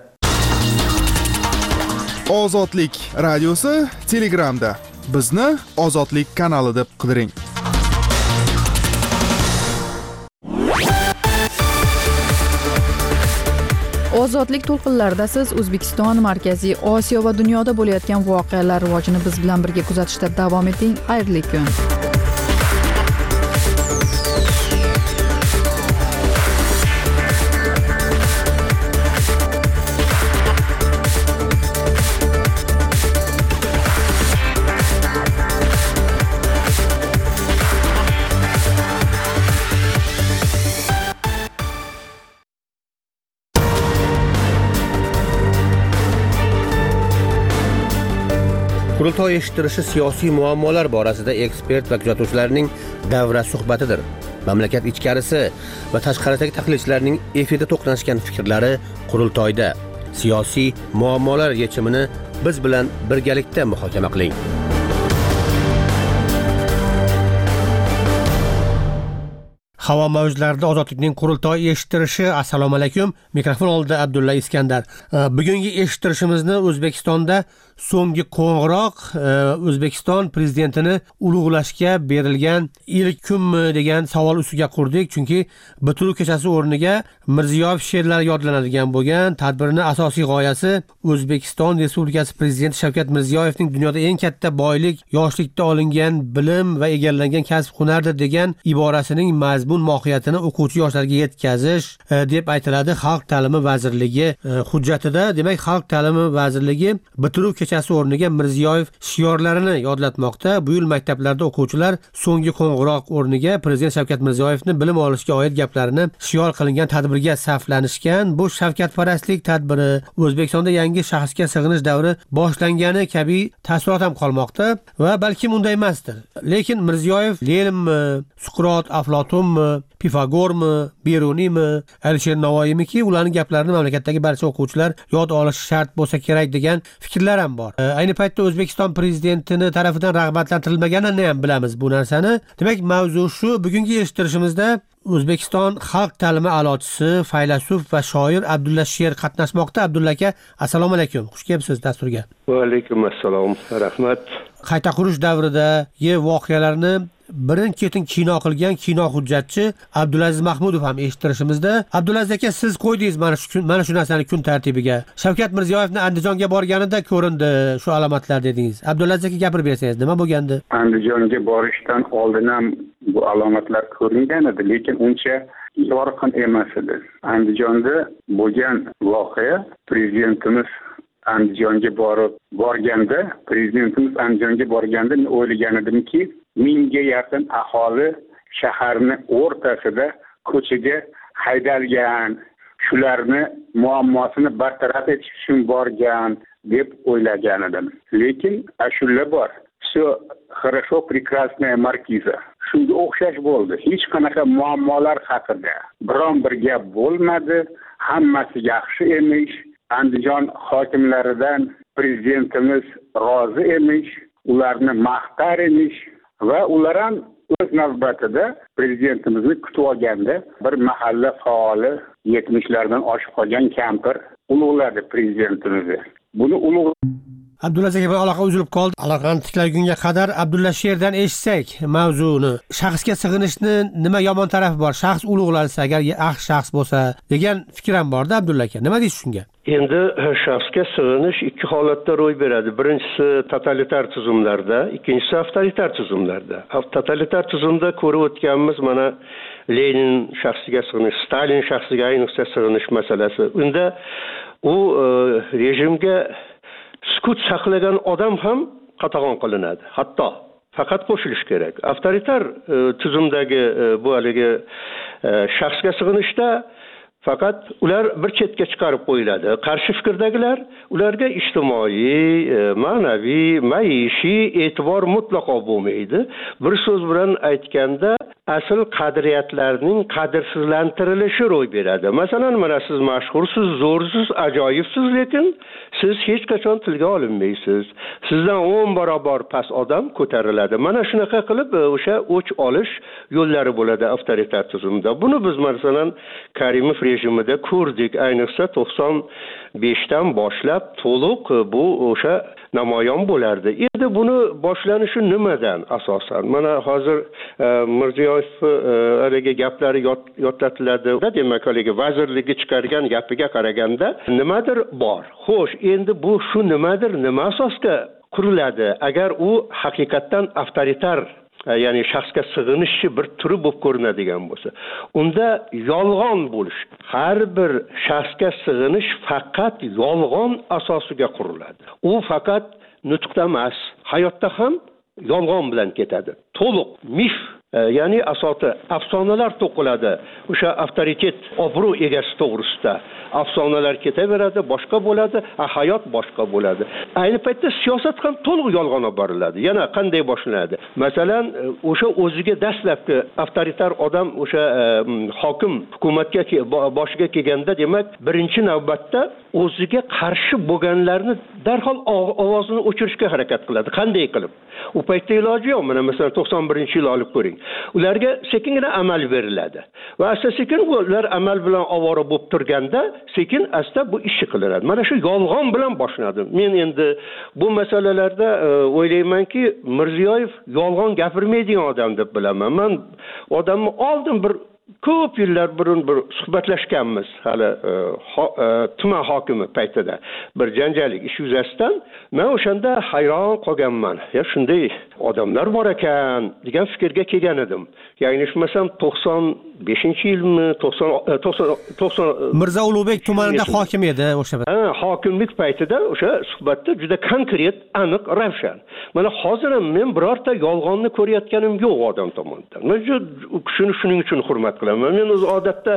Ozodlik radiosi Telegramda. Bizni Ozodlik kanali deb qidiring. Ozodlik to'lqinlarida siz O'zbekiston, Markaziy Osiyo va dunyoda bo'layotgan voqealar rivojini biz bilan birga kuzatishda davom eting. Xayrli kun. Qurultoy eshittirishi siyosiy muammolar borasida ekspert va kuzatuvchilarning davra suhbatidir. Mamlakat ichkarisi va tashqaridagi tahlilchilarning efirda to'qnashgan fikrlari qurultoyda. Siyosiy muammolar yechimini biz bilan birgalikda muhokama qiling. Havo mavjlarida ozodlikning qurultoy eshittirishi. Assalomu alaykum. Mikrofon oldida Abdulla Iskandar. Bugungi eshittirishimizni O'zbekistonda so'nggi qo'ng'iroq O'zbekiston prezidentini ulug'lashga berilgan ilk kunmi degan savol ustiga qurdik. Chunki bitiruv kechasi o'rniga Mirziyoyev she'rlari yodlanadigan bo'lgan tadbirning asosiy g'oyasi O'zbekiston Respublikasi prezidenti Shavkat Mirziyoyevning dunyoda eng katta boylik yoshlikda olingan bilim va egallangan kasb hunardir degan iborasining mazmun mohiyatini o'quvchi yoshlarga yetkazish deb aytiladi Xalq ta'limi vazirligi hujjatida. Demak, Xalq ta'limi vazirligi bitiruv kechasi o'rniga Mirziyoyev shiorlarini yodlatmoqda. Bu yil maktablarda o'quvchilar so'nggi qo'ng'iroq o'rniga prezident Shavkat Mirziyoyevni bilim olishga oid gaplarini shior qilingan tadbirga saflanishgan. Bu shavkatparastlik tadbiri O'zbekistonda yangi shaxsga sig'inish davri boshlangani kabi taassurot ham qolmoqda va balkim unday emasdir. Lekin Mirziyoyev Leninmi, Suqrot, Aflotunmi, Pifagormi, Beruniymi, Alisher Navoiymiki, ularning gaplarini mamlakatdagi barcha o'quvchilar yod olishi shart bo'lsa kerak degan fikrlar ham bor. Ayni paytda O'zbekiston prezidentini tarafidan rag'batlantirilmaganini ham bilamiz bu narsani. Demak, mavzu shu. Bugungi eshittirishimizda O'zbekiston xalq ta'limi a'lochisi, faylasuf va shoir Abdulla Sher qatnashmoqda. Abdulla aka, assalomu alaykum. Xush kelibsiz dasturga. Va alaykum assalom. Rahmat. Qayta qurish davridagi voqealarni birin-ketin kino qilgan kino hujjatchi Abdulaziz Mahmudov ham eshittirishimizda. Abdulaziz aka, siz qo'ydingiz mana shu mana shu narsani kun tartibiga. Shavkat Mirziyoyevni Andijonga borganida ko'rindi shu alomatlar dedingiz. Abdulaziz aka, gapirib bersangiz, nima bo'lgandi? Andijonga borishdan oldin ham bu alomatlar ko'ringan edi, lekin uncha yorqin emas edi. Andijonda bo'lgan voqea prezidentimiz Andijonga borib borganda, prezidentimiz Andijonga borganda o'ylagan edimki, mingga yaqin aholi shaharni o'rtasida ko'chaga haydalgan, shularni muammosini bartaraf etish uchun borgan deb o'ylagan edim. Lekin ashula bor. Shu хорошо прекрасная markiza. Shunga o'xshash bo'ldi. Hech qanaqa muammolar haqida biron bir gap bo'lmadi. Hammasi yaxshi emish. Andijon hokimlaridan prezidentimiz rozi emish, ularni maqtar emish va ular ham o'z navbatida prezidentimizni kutib olganda bir mahalla faoli yetmishlardan oshib qolgan kampir ulug'ladi prezidentimizni. Buni ulug' Abdulaziz aka, aloqa uzilib qoldi. Aloqani tiklagunga qadar Abdulla Sherdan eshitsak mavzuni. Shaxsga sig'inishni nima yomon tarafi bor? Shaxs ulug'lansa, agar yaxshi shaxs bo'lsa degan fikr ham bor-da Abdulla aka. Nima deysiz shunga? Endi shaxsga sig'inish ikki holatda ro'y beradi. Birinchisi totalitar tuzumlarda, ikkinchisi avtoritar tuzumlarda. Totalitar tuzumda ko'rib o'tganimiz mana Lenin shaxsiga sig'inish, Stalin shaxsiga ayniqsa sig'inish masalasi. Unda u rejimga sukut saqlagan odam ham qatag'on qilinadi. Hatto faqat qo'shilish kerak. Avtoritar tuzumdagi bu haligi shaxsga sig'inishda faqat ular bir chetga chiqarib qo'yiladi. Qarshi fikrdagilar ularga ijtimoiy, ma'naviy, maishiy e'tibor mutlaqo bo'lmaydi. Bir so'z bilan aytganda asl qadriyatlarning qadrsizlantirilishi ro'y beradi. Masalan, mana siz mashhursiz, zo'rsiz, ajoyibsiz, lekin siz hech qachon tilga olinmaysiz. Sizdan o'n barobar past odam ko'tariladi. Mana shunaqa qilib o'sha o'ch olish yo'llari bo'ladi avtoritar tuzumda. Buni biz masalan Karimov rejimida ko'rdik. Ayniqsa to'qson beshdan boshlab to'liq bu o'sha namoyon bo'lardi. Endi buni boshlanishi nimadan asosan? Mana hozir Mirziyoyev haligi gaplari yodlatiladi. Demak, haligi vazirligi chiqargan gapiga qaraganda nimadir bor. Xo'sh, endi bu shu nimadir, nima asosga quriladi? Agar u haqiqatdan avtoritar, ya'ni shaxsga sig'inishchi bir turi bo'lib ko'rinadigan bo'lsa, unda yolg'on bo'lish, har bir shaxsga sig'inish faqat yolg'on asosiga quriladi. U faqat nutqda emas, hayotda ham yolg'on bilan ketadi. To'liq mif, ya'ni asoti afsonalar to'qiladi. O'sha avtoritet, obro' egasi to'g'risida afsonalar ketaveradi, boshqa bo'ladi, hayot boshqa bo'ladi. Ayni paytda siyosat ham to'liq yolg'on olib boriladi. Yana qanday boshlanadi? Masalan, o'sha o'ziga dastlabki avtoritar odam, o'sha hokim hukumatga boshiga kelganda, demak, birinchi navbatda o'ziga qarshi bo'lganlarni darhol ovozini o'chirishga harakat qiladi. Qanday qilib? U paytda iloji yo'q. Mana masalan to'qson birinchi yil olib ko'ring. Ularga sekingina amal beriladi. Va asta-sekin ular amal bilan ovora bo'lib turganda, sekin asta bu ish qilinadi. Mana shu yolg'on bilan boshlanadi. Men endi bu masalalarda o'ylaymanki, Mirziyoyev yolg'on gapirmaydigan odam deb bilaman. Men odamni oldin bir ko'p yillar burun bir suhbatlashganmiz, hali tuman hokimi paytida bir janjallik ish yuzasidan. Men o'shanda hayron qolganman. Ya shunday odamlar bor ekan degan fikrga kelgan edim. Yanglishmasam to'qson beshinchi yilmi, to'qson to'qson Mirzo Ulug'bek tumanida hokim edi o'sha. Ha, hokimlik paytida o'sha suhbatda juda konkret, aniq, ravshan. Mana hozir ham men birorta yolg'onni ko'rayotganim yo'q odam tomonidan. Men shuni shuning uchun hurmat qilaman. Men o'z odatda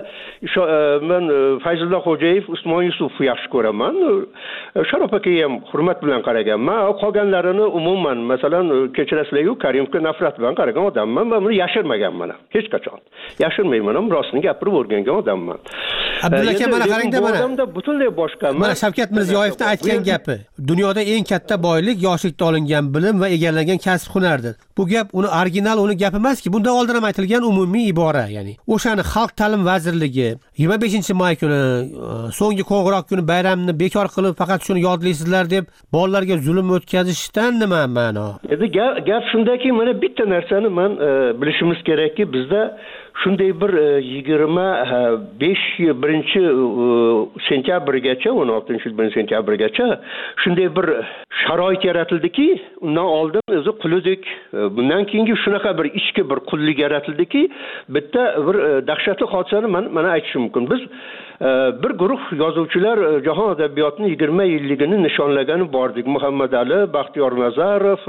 men Fayzullo Xo'jayev, Usmon Yusufov yaxshi ko'raman. Sharof akaga ham hurmat bilan qaraganman. Qolganlarini umuman, masalan, kechirasizlar-ku, Karimovga nafrat bilan qaragan odamman. Men buni yashirmaganman hech qachon. Yashirmayman, ham rostini gapirib o'rgangan odamman. Abdulla aka, mana qarangda, mana odamda butunlay boshqa. Mana Shavkat Mirziyoyevning aytgan gapi. Dunyoda eng katta boylik yoshlikda olingan bilim va egallagan kasb-hunardir. Bu gap uni original, uni gapi emas-ki. Bundan oldin ham aytilgan umumiy ibora, ya'ni o'shani Xalq ta'lim vazirligi yigirma beshinchi may kuni so'nggi qo'ng'iroq kuni bayramni bekor qilib, faqat shuni yodlaysizlar deb bolalarga zulm o'tkazishdan nima ma'no? Endi gap shundaki, mana bitta narsani men bilishimiz kerakki, bizda shunday bir yigirma besh birinchi sentyabrgacha, o'n oltinchi yil birinchi sentyabrgacha shunday bir sharoit yaratildiki, undan oldin o'zi qullik, bundan keyingi shunaqa bir ichki bir qullik yaratildiki, bitta bir dahshatli hodisani men mana aytishim mumkin. Biz bir guruh yozuvchilar jahon adabiyotining yigirma yilligini nishonlagani bordik. Muhammad Ali, Baxtiyor Nazarov,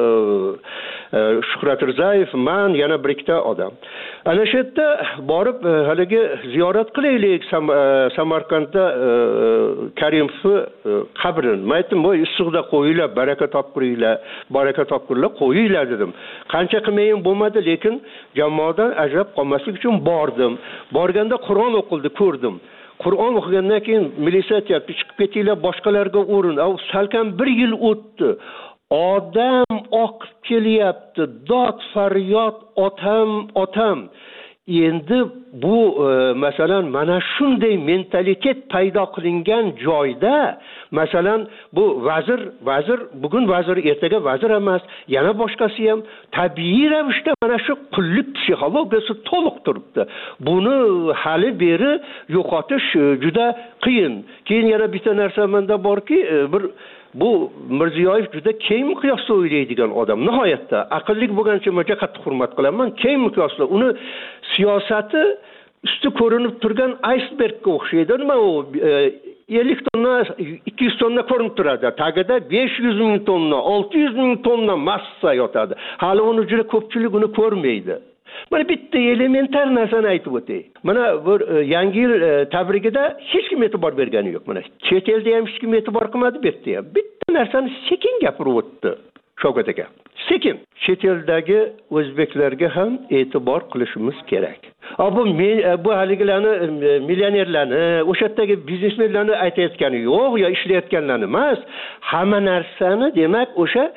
Shuhrat Rizayev, men yana bir ikkita odam. Ana shu yerda borib haligi ziyorat qilaylik Samarqandda Karimov qabrini. Men aytdim, "Voy, issiqda qo'yinglar, baraka topqiringlar, baraka topqiringlar, qo'yinglar" dedim. Qancha qilmayin bo'lmadi, lekin jamoadan ajrab qolmaslik uchun bordim. Borganda Qur'on o'qildi, ko'rdim. Qur'on o'qigandan keyin militsiya aytdi, "Chiqib ketinglar, boshqalarga o'rin." Salkam bir yil o'tdi. Odam oqib kelyapti, dod faryod, otam, otam. Endi bu masalan mana shunday mentalitet paydo qilingan joyda, masalan, bu vazir, vazir bugun vazir, ertaga vazir emas, yana boshqasi ham tabiiy ravishda mana shu qullik psixologiyasi to'liq turibdi. Buni hali beri yo'qotish juda qiyin. Keyin yana bitta narsa menda borki, bir bu Mirziyoyev juda keng miqyosda o'ylaydigan odam. Nihoyatda aqlli bo'lgancha menga qattiq hurmat qilaman. Keng miqyosda uni siyosati usti ko'rinib turgan icebergga o'xshaydi. Nima u ellik tonna, ikki yuz tonna ko'rinib turadi. Tagida besh yuz ming tonna, olti yuz ming tonna massa yotadi. Hali uni juda ko'pchilik uni ko'rmaydi. Mana bitta elementar narsani aytib o'tay. Mana bir yangi yil tabrigida hech kim e'tibor bergani yo'q. Mana chet elda ham hech kim e'tibor qilmadi, bu yerda ham. Bitta narsani sekin gapirib o'tdi Shavkat aka. Sekin. Chet eldagi o'zbeklarga ham e'tibor qilishimiz kerak. Bu bu haligilarni millionerlarni, o'sha yerdagi biznesmenlarni aytayotgani yo'q, yo ishlayotganlarni emas. Hamma narsani, demak, o'sha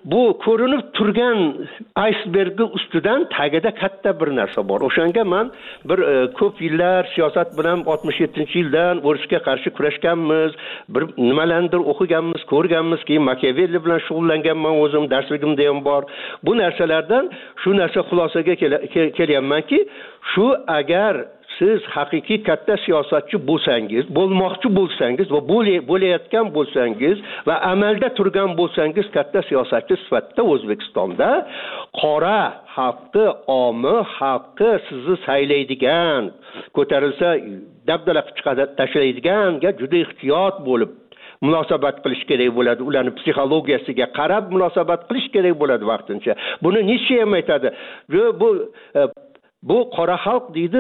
bu ko'rinib turgan aysbergni ustidan tagida katta bir narsa bor. O'shanga men bir ko'p yillar siyosat bilan oltmish yettinchi yildan urushga qarshi kurashganmiz, bir nimalardir o'qiganmiz, ko'rganmiz, keyin Machiavelli bilan shug'ullanganman o'zim, darsligimda ham bor. Bu narsalardan shu narsa xulosaga kelyapmanki, shu agar siz haqiqiy katta siyosatchi bo'lsangiz, bo'lmoqchi bo'lsangiz va bo'layotgan bo'lsangiz va amalda turgan bo'lsangiz katta siyosatchi sifatida O'zbekistonda qora xalqi, omi xalqi sizni saylaydigan, ko'tarilsa dabdala chiqadi tashlaydiganga juda ehtiyot bo'lib munosabat qilish kerak bo'ladi. Ularning psixologiyasiga qarab munosabat qilish kerak bo'ladi vaqtincha. Buni Nietzsche ham aytadi. Bu Bu qora xalq deydi,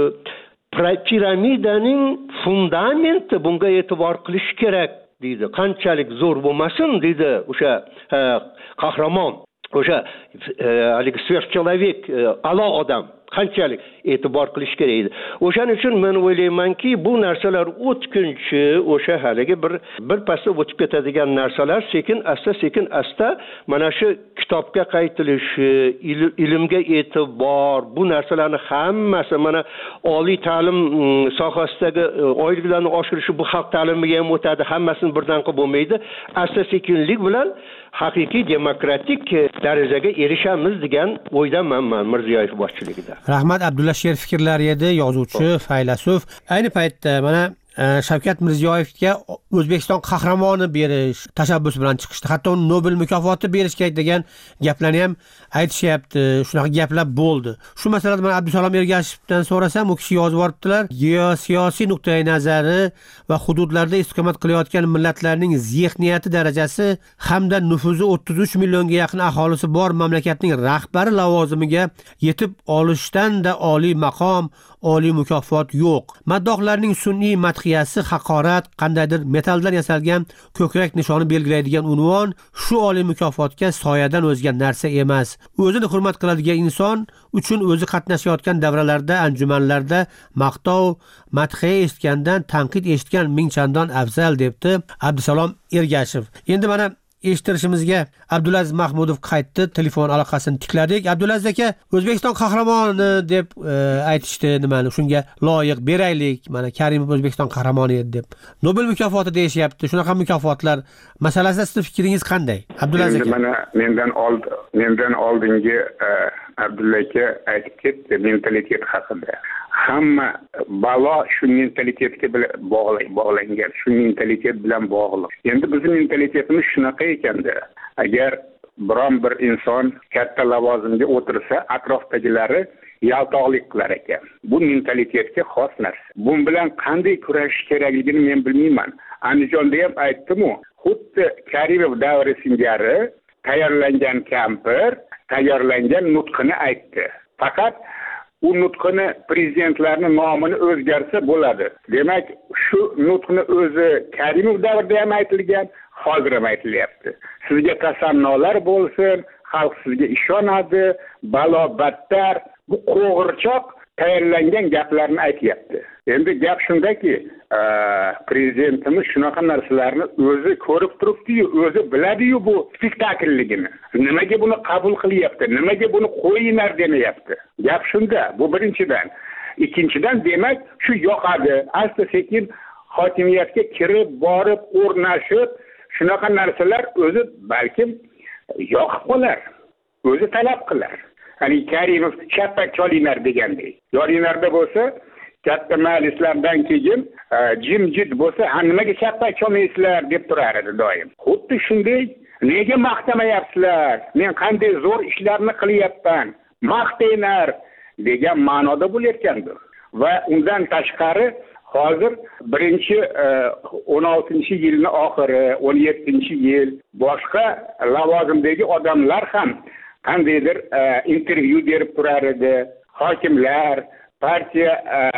piramidaning fundamenti, bunga e'tibor qilish kerak deydi. Qanchalik zo'r bo'lmasin deydi o'sha qahramon, o'sha haligi sverchчеловек, a'lo odam qanchalik e'tibor qilish kerak edi. O'shaning uchun men o'ylaymanki, bu narsalar o'tkinchi, o'sha haligi bir bir pasda o'tib ketadigan narsalar sekin asta sekin asta mana shu kitobga qaytilishi, ilmga e'tibor, bu narsalarni hammasi mana oliy ta'lim sohasidagi oyliklarni oshirishi bu xalq ta'limiga ham o'tadi, hammasini birdan qilib bo'lmaydi. Asta sekinlik bilan haqiqiy demokratik darajaga erishamiz degan o'ydaman men Mirziyoyev boshchiligida. Rahmat. Abdulla Sher fikrlari edi, yozuvchi, faylasuf. Ayni paytda mana Shavkat Mirziyoyevga O'zbekiston qahramoni berish tashabbusi bilan chiqishdi. Hatto Nobel mukofoti berish kerak degan gaplarni ham aytishyapti. Shunaqa gaplar bo'ldi. Shu masalada men Abdusalom Ergashevdan so'rasam, u kishi yozib yuboribdilar. Geosiyosiy nuqtai nazari va hududlarda istiqomat qilayotgan millatlarning zehniyati darajasi hamda nufuzi o'ttiz uch millionga yaqin aholisi bor mamlakatning rahbari lavozimiga yetib olishdan-da oliy maqom, oliy mukofot yo'q. Maddohlarning sun'iy madhiyasi haqorat, qandaydir metalldan yasalgan ko'krak nishoni belgilaydigan unvon shu oliy mukofotga soyadan o'zga narsa emas. O'zini hurmat qiladigan inson uchun o'zi qatnashayotgan davralarda, anjumanlarda maqtov, madhiya eshitgandan tanqid eshitgan ming chandon afzal, debdi Abdusalom Ergashev. Endi mana eshittirishimizga Abdulaziz Mahmudov qaytdi, telefon aloqasini tikladik. Abdulaziz aka, O'zbekiston qahramoni deb e, aytishdi, nimani shunga loyiq beraylik. Mana Karimov O'zbekiston qahramoni edi deb. Nobel mukofoti deyishyapti. Shunaqa mukofotlar masalasida sizning fikringiz qanday? Abdulaziz aka. Mana mendan old mendan oldingi e, Abdulla aka aytib ketdi mentalitet haqida. Hamma balo shu mentalitetga bog'langan, shu mentalitet bilan bog'liq. Endi bizning mentalitetimiz shunaqa ekanda, agar biron bir inson katta lavozimga o'tirsa, atrofdagilari yaltoqlik qilar ekan. Bu mentalitetga xos narsa. Bu bilan qanday kurashish kerakligini men bilmayman. Andijonda ham aytdim-ku, xuddi Karimov davri singari tayyorlangan kampir tayyorlangan nutqini aytdi. Faqat u nutqini prezidentlarning nomini o'zgarsa bo'ladi. Demak, shu nutqni o'zi Karimov davrida ham aytilgan, hozir ham aytilyapti. Sizga tasannolar bo'lsin, xalq sizga ishonadi, balo battar. Bu qo'g'irchoq tayyorlangan gaplarni aytyapti. Endi gap shundaki, prezidentimiz shunaqa narsalarni o'zi ko'rib turibdi-yu, o'zi biladi-yu bu spektaklligini. Nimaga buni qabul qilyapti? Nimaga buni qo'yinglar demayapti? Gap shunda. Bu birinchidan. Ikkinchidan, demak, shu yoqadi. Asta sekin hokimiyatga kirib, borib, o'rnashib, shunaqa narsalar o'zi balkim yoqib qolar. O'zi talab qilar. Hani Karimov chappak cholinglar degandek. Yoringlarda bo'lsa, katta majlislardan keyin jimjit bo'lsa, "Ha, nimaga chappak cholmaysizlar?" deb turar edi doim. Xuddi shunday, nega maqtamayapsizlar? Men qanday zo'r ishlarni qilyapman? Maqtanglar degan ma'noda bo'layotgandir. Va undan tashqari hozir birinchi o'n oltinchi yilning oxiri, o'n yettinchi yil boshqa lavozimdagi odamlar ham qandaydir intervyu berib turar edi. Hokimlar, partiya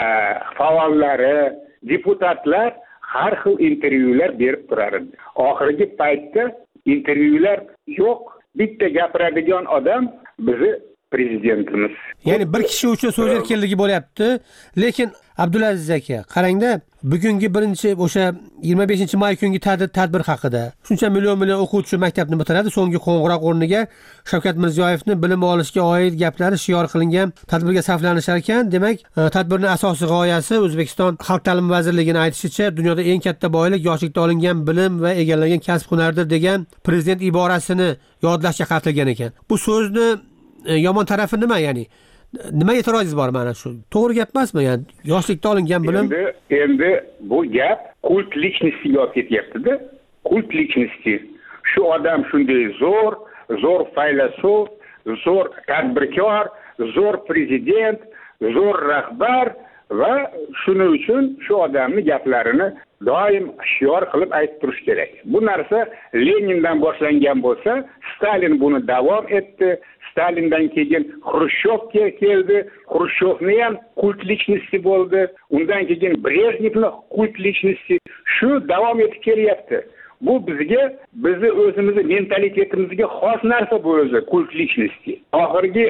faollari, deputatlar har xil intervyular berib turar edi. Oxirgi paytda intervyular yo'q. Bitta gapiradigan odam bizi prezidentimiz. Ya'ni bir kishi uchun so'z erkinligi bo'lyapti, lekin Abdulaziz aka, qarangda, bugungi birinchi o'sha yigirma beshinchi may kungi tadbir haqida. Shuncha million million o'quvchi maktabni bitiradi, so'nggi qo'ng'iroq o'rniga Shavkat Mirziyoyevning bilim olishga oid gaplari shior qilingan tadbirga saflanishar ekan. Demak, tadbirning asosiy g'oyasi O'zbekiston Xalq ta'limi vazirligining aytishicha, dunyoda eng katta boylik yoshlikda olingan bilim va egallagan kasb-hunardir degan prezident iborasini yodlashga qaratilgan ekan. Bu so'zni yomon tarafi nima, ya'ni nima e'tirozingiz bor mana shu? To'g'ri gap emasmi? Ya'ni yoshlikda olingan bilim. Endi endi bu gap kult lичностiga olib ketyapti-da. Kult lичности. Shu odam shunday zo'r, zo'r faylasuf, zo'r tadbirkor, zo'r prezident, zo'r rahbar va shuning uchun shu odamning gaplarini doim shior qilib aytib turish kerak. Bu narsa Lenindan boshlangan bo'lsa, Stalin buni davom etdi. Stalindan keyin Xrushchev keldi. Xrushchevni ham kult lичности bo'ldi. Undan keyin Brejnevni kult lичности shu davom etib kelyapti. Bu bizga, bizni o'zimizni mentalitetimizga xos narsa bu o'zi kult lичности. Oxirgi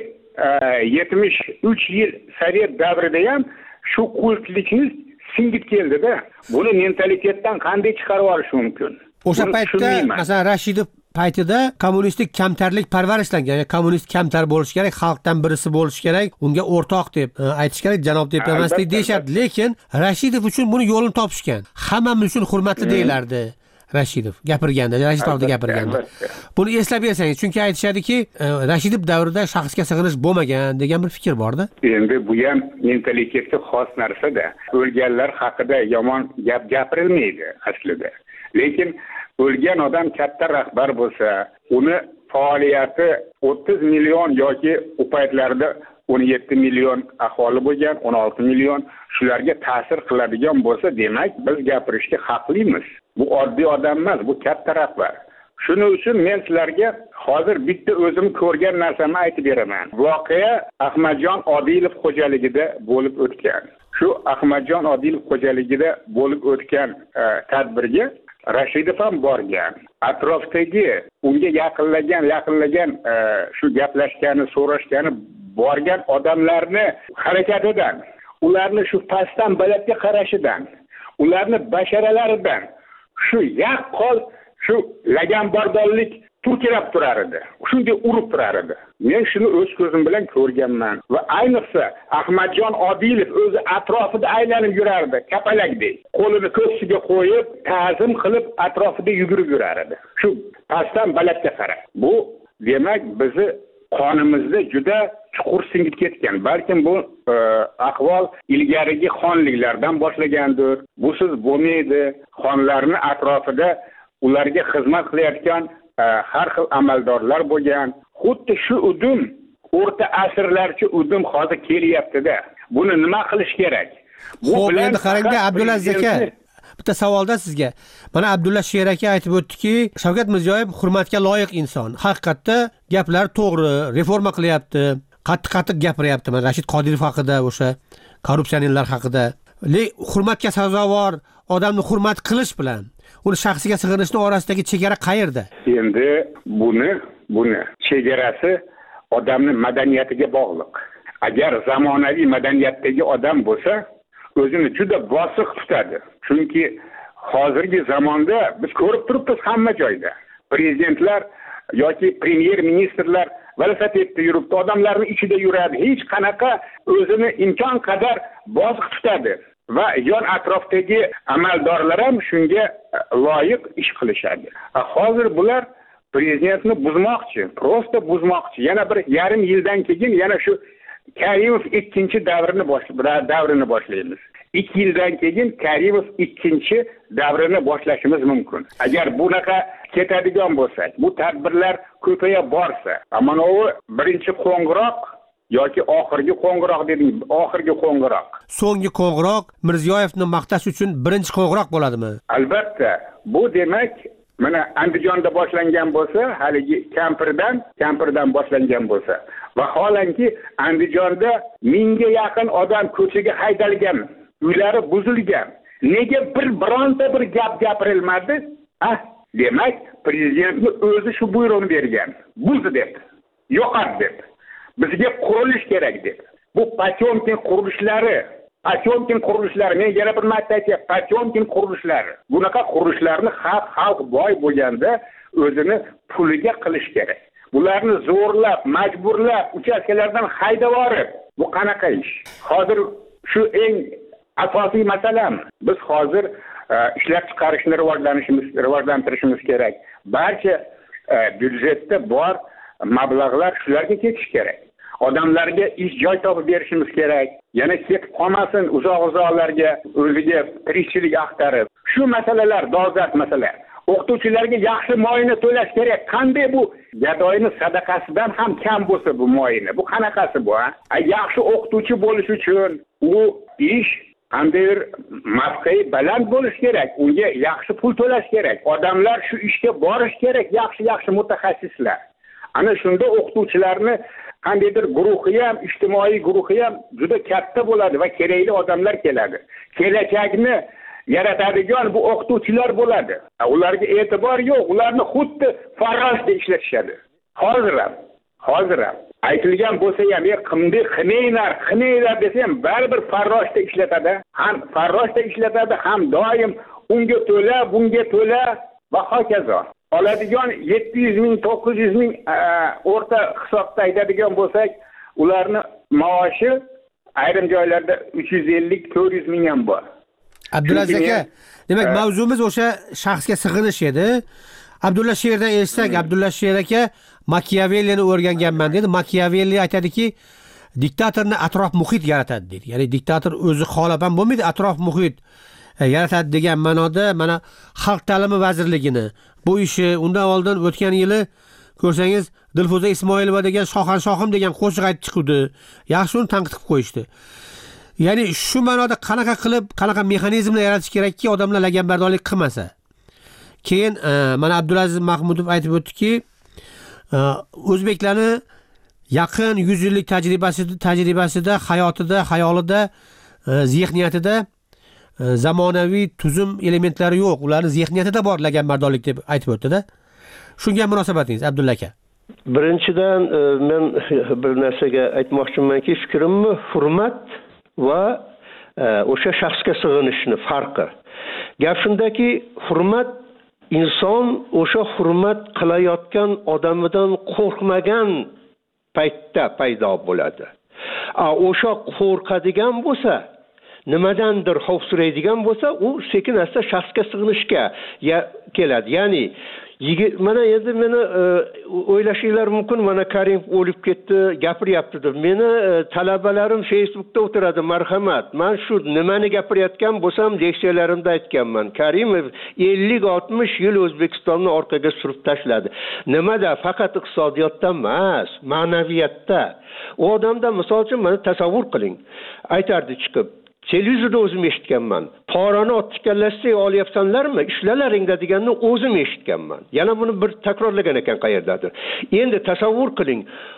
yetmish uch yil Sovet davrida ham shu kult lичность singib keldi-da. Buni mentalitetdan qanday chiqarib olish mumkin? O'sha paytda, masalan, Rashidov paytida kommunistik kamtarlik parvarishlangan, ya'ni kommunist kamtar bo'lish kerak, xalqdan birisi bo'lish kerak, unga o'rtoq deb aytish kerak, janob deb emaslik deyishardi. Lekin Rashidov uchun buni yo'lini topishgan. Hammamiz uchun hurmatli deyilardi. Rashidov gapirganda, Rashidov gapirganda. Buni eslab bersangiz, chunki aytishadiki, Rashidov davrida shaxsga sig'inish bo'lmagan degan bir fikr bor-da. Endi bu ham mentalitetga xos narsa-da. O'lganlar haqida yomon gap gapirilmaydi aslida. Lekin o'lgan odam katta rahbar bo'lsa, uni faoliyati o'ttiz million yoki u paytlarda o'n yetti million aholi bo'lgan, o'n olti million shularga ta'sir qiladigan bo'lsa, demak biz gapirishga haqlimiz. Bu oddiy odam emas, bu katta rahbar. Shuning uchun men sizlarga hozir bitta o'zim ko'rgan narsamni aytib beraman. Voqea Ahmadjon Odilov xo'jaligida bo'lib o'tgan. Shu Ahmadjon Odilov xo'jaligida bo'lib o'tgan tadbirga Rashidov ham borgan. Atrofdagi unga yaqinlagan, yaqinlagan shu gaplashgani, so'rashgani borgan odamlarni harakatidan, ularni shu pastdan balandga qarashidan, ularni basharalaridan shu yaqqol shu laganbardorlik turkirab turar edi. Shunday urib turar edi. Men shuni o'z ko'zim bilan ko'rganman va ayniqsa Ahmadjon Odilov o'zi atrofida aylanib yurardi, kapalakdek. Qo'lini ko'ksiga qo'yib, ta'zim qilib atrofida yugurib yurar edi. Shu pastdan balandga qarab. Bu demak bizni qonimizda juda chuqur singib ketgan. Balkim bu e, ahvol ilgarigi xonliklardan boshlagandir. Busiz bo'lmaydi. Xonlarning atrofida ularga xizmat qilayotgan e, har xil amaldorlar bo'lgan. Xuddi shu udum o'rta asrlarcha udum hozir kelyapti-da. Buni nima qilish kerak? Bu bilan endi qarangda Abdulaziz aka, bitta savolda sizga. Mana Abdulla Sher aka aytib o'tdiki, Shavkat Mirziyoyev hurmatga loyiq inson. Haqiqatda gaplar to'g'ri, reforma qilyapti, qattiq-qattiq gapiryapti. Mana Rashid Qodirov haqida, o'sha korrupsionerlar haqida. Le hurmatga sazovor odamni hurmat qilish bilan uni shaxsiga sig'inishning orasidagi chegara qayerda? Endi buni buni chegarasi odamning madaniyatiga bog'liq. Agar zamonaviy madaniyatdagi odam bo'lsa, o'zini juda bosiq tutadi. Chunki hozirgi zamonda biz ko'rib turibmiz hamma joyda. Prezidentlar yoki premyer ministrlar velosipedda yuribdi, odamlarning ichida yuradi. Hech qanaqa o'zini imkon qadar bosiq tutadi. Va yon atrofdagi amaldorlar ham shunga loyiq ish qilishadi. Hozir bular prezidentni buzmoqchi, prosta buzmoqchi. Yana bir yarim yildan keyin yana shu Karimov ikkinchi davrini boshlaymiz, davrini boshlaymiz. ikki yildan keyin Karimov ikkinchi davrini boshlashimiz mumkin. Agar bunaqa ketadigan bo'lsak, bu tadbirlar ko'paya borsa, mana u birinchi qo'ng'iroq yoki oxirgi qo'ng'iroq dedim, oxirgi qo'ng'iroq. So'nggi qo'ng'iroq Mirziyoyevni maqtash uchun birinchi qo'ng'iroq bo'ladimi? Albatta. Bu demak, mana Andijonda boshlangan bo'lsa, haligi kampirdan, kampirdan boshlangan bo'lsa, vaholanki Andijonda mingga yaqin odam ko'chaga haydalgan, uylari buzilgan. Nega bir bironta bir gap gapirilmadi? Ah, demak, prezidentning o'zi shu buyruqni bergan. Buzdi deb, yo'qot deb. Bizga qurilish kerak deb. Bu Potemkin qurilishlari Potemkin qurilishlar, men yana bir marta aytyapman, Potemkin qurilishlar. Bunaqa qurilishlarni xalq xalq boy bo'lganda o'zini puliga qilish kerak. Bularni zo'rlab, majburlab, uchastkalardan haydab yorib, bu qanaqa ish? Hozir shu eng asosiy masalam. Biz hozir ishlab chiqarishni rivojlanishimiz, rivojlantirishimiz kerak. Barcha byudjetda bor mablag'lar shularga ketish kerak. Odamlarga ish joy topib berishimiz kerak. Yana ketib qolmasin uzoq-uzoqlarga o'ziga tirikchilik axtarib. Shu masalalar dolzarb masala. O'qituvchilarga yaxshi moyini to'lash kerak. Qanday bu gadoyni sadaqasidan ham kam bo'lsa bu moyini? Bu qanaqasi bu, ha? Yaxshi o'qituvchi bo'lish uchun u ish qandaydir mavqei baland bo'lish kerak. Unga yaxshi pul to'lash kerak. Odamlar shu ishga borish kerak, yaxshi-yaxshi mutaxassislar. Ana shunda o'qituvchilarni qandaydir guruhi ham, ijtimoiy guruhi ham juda katta bo'ladi va kerakli odamlar keladi. Kelajakni yaratadigan bu o'qituvchilar bo'ladi. Ularga e'tibor yo'q, ularni xuddi farroshda ishlatishadi. Hozir ham, hozir ham aytilgan bo'lsa ham, "Ey qimday qimeylar, qimeylar" desa ham baribir farroshda ishlatadi. Ham farroshda ishlatadi, ham doim unga to'la, bunga to'la va hokazo. Oladigan yetti yuz ming, to'qqiz yuz ming o'rta hisobda aytadigan bo'lsak, ularni maoshi ayrim joylarda uch yuz ellik, to'rt yuz ming ham bor. Abdulaziz aka, demak mavzumiz o'sha shaxsga sig'inish edi. Abdulla Sherdan eshitsak, Abdulla Sher aka Machiavellini o'rganganman dedi. Machiavelli aytadiki, diktatorni atrof muhit yaratadi dedi. Ya'ni diktator o'zi xohlab ham bo'lmaydi, atrof muhit yaratadi degan ma'noda mana Xalq ta'limi vazirligini bu ishi undan oldin o'tgan yili ko'rsangiz Dilfuza Ismoilova degan shohan shohim degan qo'shiq aytib chiqdi. Yaxshi uni tanqid qilib qo'yishdi. Ya'ni shu ma'noda qanaqa qilib, qanaqa mexanizmlar yaratish kerakki, odamlar laganbardorlik qilmasa. Keyin mana Abdulaziz Mahmudov aytib o'tdiki, o'zbeklarni yaqin yuz yillik tajribasida, tajribasida, hayotida, xayolida, zihniyatida zamonaviy tuzum elementlari yo'q. Ularning zihniyatida bor laganbardorlik deb aytib o'tdi-da. Shunga munosabatingiz Abdulla aka? Birinchidan men bir narsaga aytmoqchimanki, fikrimni hurmat va o'sha shaxsga sig'inishni farqi. Gap shundaki, hurmat inson o'sha hurmat qilayotgan odamidan qo'rqmagan paytda paydo bo'ladi. A o'sha qo'rqadigan bo'lsa, nimadandir xavfsiraydigan bo'lsa, u sekin asta shaxsga sig'inishga keladi. Ya'ni mana endi meni o'ylashinglar mumkin, mana Karim o'lib ketdi, gapiryapti deb. Meni talabalarim Facebookda o'tiradi, marhamat. Men shu nimani gapirayotgan bo'lsam, leksiyalarimda aytganman. Karimov ellik oltmish yil O'zbekistonni orqaga surib tashladi. Nimada? Faqat iqtisodiyotda emas, ma'naviyatda. U odamda misol uchun mana tasavvur qiling. Aytardi chiqib, televizorda o'zim eshitganman. Porani otib kallashsak olyapsanlarmi? Ishlalaringda deganni o'zim eshitganman. Yana buni bir takrorlagan ekan qayerdadir. Endi tasavvur qiling.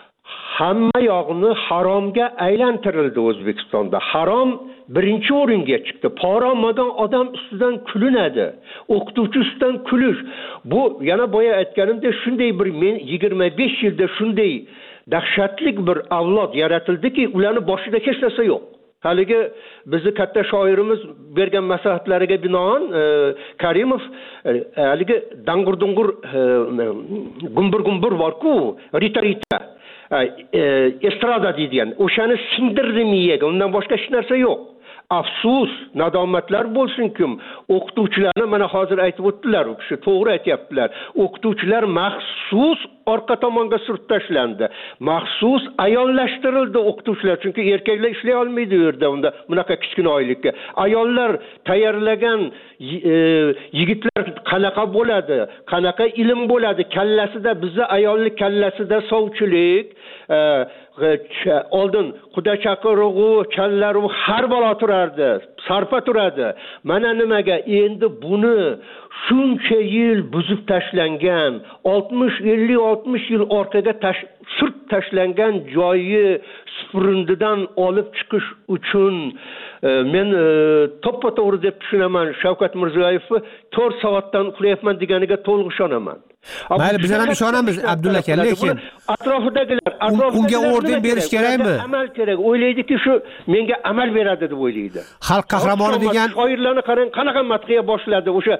Hamma yog'ni haromga aylantirildi O'zbekistonda. Harom birinchi o'ringa chiqdi. Pora olmagan odam ustidan kulinadi. O'qituvchi ustidan kulish. Bu yana boya aytganimdek shunday bir men yigirma besh yilda shunday dahshatli bir avlod yaratildiki, ularning boshida hech narsa yo'q. Haligi bizni katta shoirimiz bergan maslahatlariga binoan e, Karimov e, haligi dang'ur-dung'ur e, gumbur-gumbur bor-ku, rita-rita, e, e, estrada deydigan, o'shani sindirdi miyaga, undan boshqa hech narsa yo'q. Afsus, nadomatlar bo'lsin-kim, o'qituvchilarni mana hozir aytib o'tdilar, u kishi to'g'ri aytibdilar. O'qituvchilar maxsus orqa tomonga surib tashlandi. Maxsus ayollashtirildi o'qituvchilar, chunki erkaklar ishlay olmaydi u yerda, unda bunaqa kichkina oylikka. Ayollar tayyorlagan e, yigitlar qanaqa bo'ladi, qanaqa ilm bo'ladi, kallasida bizning ayolning kallasida sovchilik, e, oldin quda chaqirug'u, kallaru har balo turardi, sarfa turadi. Mana nimaga endi buni shuncha yil buzib tashlangan, oltmish ellik oltmish yil orqaga tash, surib tashlangan joyi supurindidan olib chiqish uchun e, men e, to'ppa-to'g'ri deb tushunaman. Shavkat Mirziyoyevni to'rt soatdan uxlayapman deganiga to'liq ishonaman. mayli biz ham ishonamiz Abdulla aka, lekin atrofidagilar unga orden berish kerakmi? Amal kerak. O'ylaydiki, shu menga amal beradi deb o'ylaydi. Xalq qahramoni degan shoirlarni qarang, qanaqa madhiya boshladi. O'sha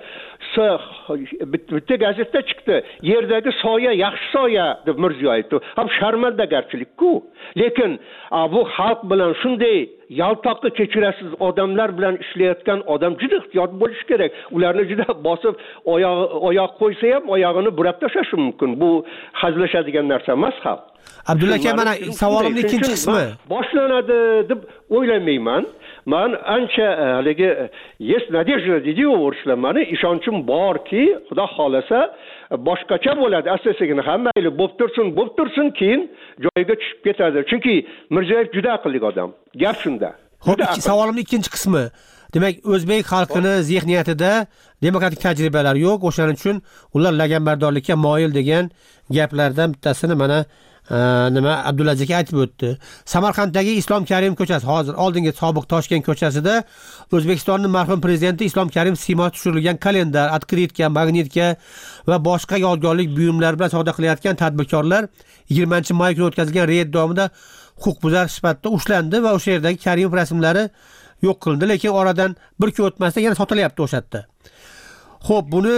bitta gazetda chiqdi. Yerdagi soya yaxshi soya deb Mirziyoyev. Ham sharmandagarchilik-ku. Lekin bu xalq bilan shunday yaltoqqa kechirasiz odamlar bilan ishlayotgan odam juda ehtiyot bo'lish kerak. Ularni juda bosib oyoq oyoq qo'ysa ham oyog'ini burab tashlashi mumkin. Bu hazlashadigan narsa emas ham. Abdulla aka, mana savolimning ikkinchi qismi boshlanadi deb o'ylamayman. Men ancha haligi есть надежда deydi-ku o'rislar. Meni ishonchim borki, Xudo xolasa boshqacha bo'ladi. Asta-sekin hammayli bo'p tursin, bo'p tursin, keyin joyiga tushib ketadi. Chunki Mirziyoyev juda aqlli odam. Gap shunda. Xo'p, savolimning ikkinchi qismi. Demak, o'zbek xalqini zehniyatida demokratik tajribalar yo'q, o'shaning uchun ular laganbardorlikka moyil degan gaplardan bittasini mana nima Abdulaziz aka aytib o'tdi. Samarqanddagi Islom Karimov ko'chasi, hozir oldingi sobiq Toshkent ko'chasida O'zbekistonning marhum prezidenti Islom Karimov siymosi tushirilgan kalendar, otkritka, magnitka va boshqa yodgorlik buyumlari bilan savdo qilayotgan tadbirkorlar yigirmanchi may kuni o'tkazilgan reyd davomida huquqbuzar sifatida ushlandi va o'sha yerdagi Karimov rasmlari yo'q qilindi, lekin oradan bir kun o'tmasdan yana sotilyapti o'sha yerda. Xo'p, buni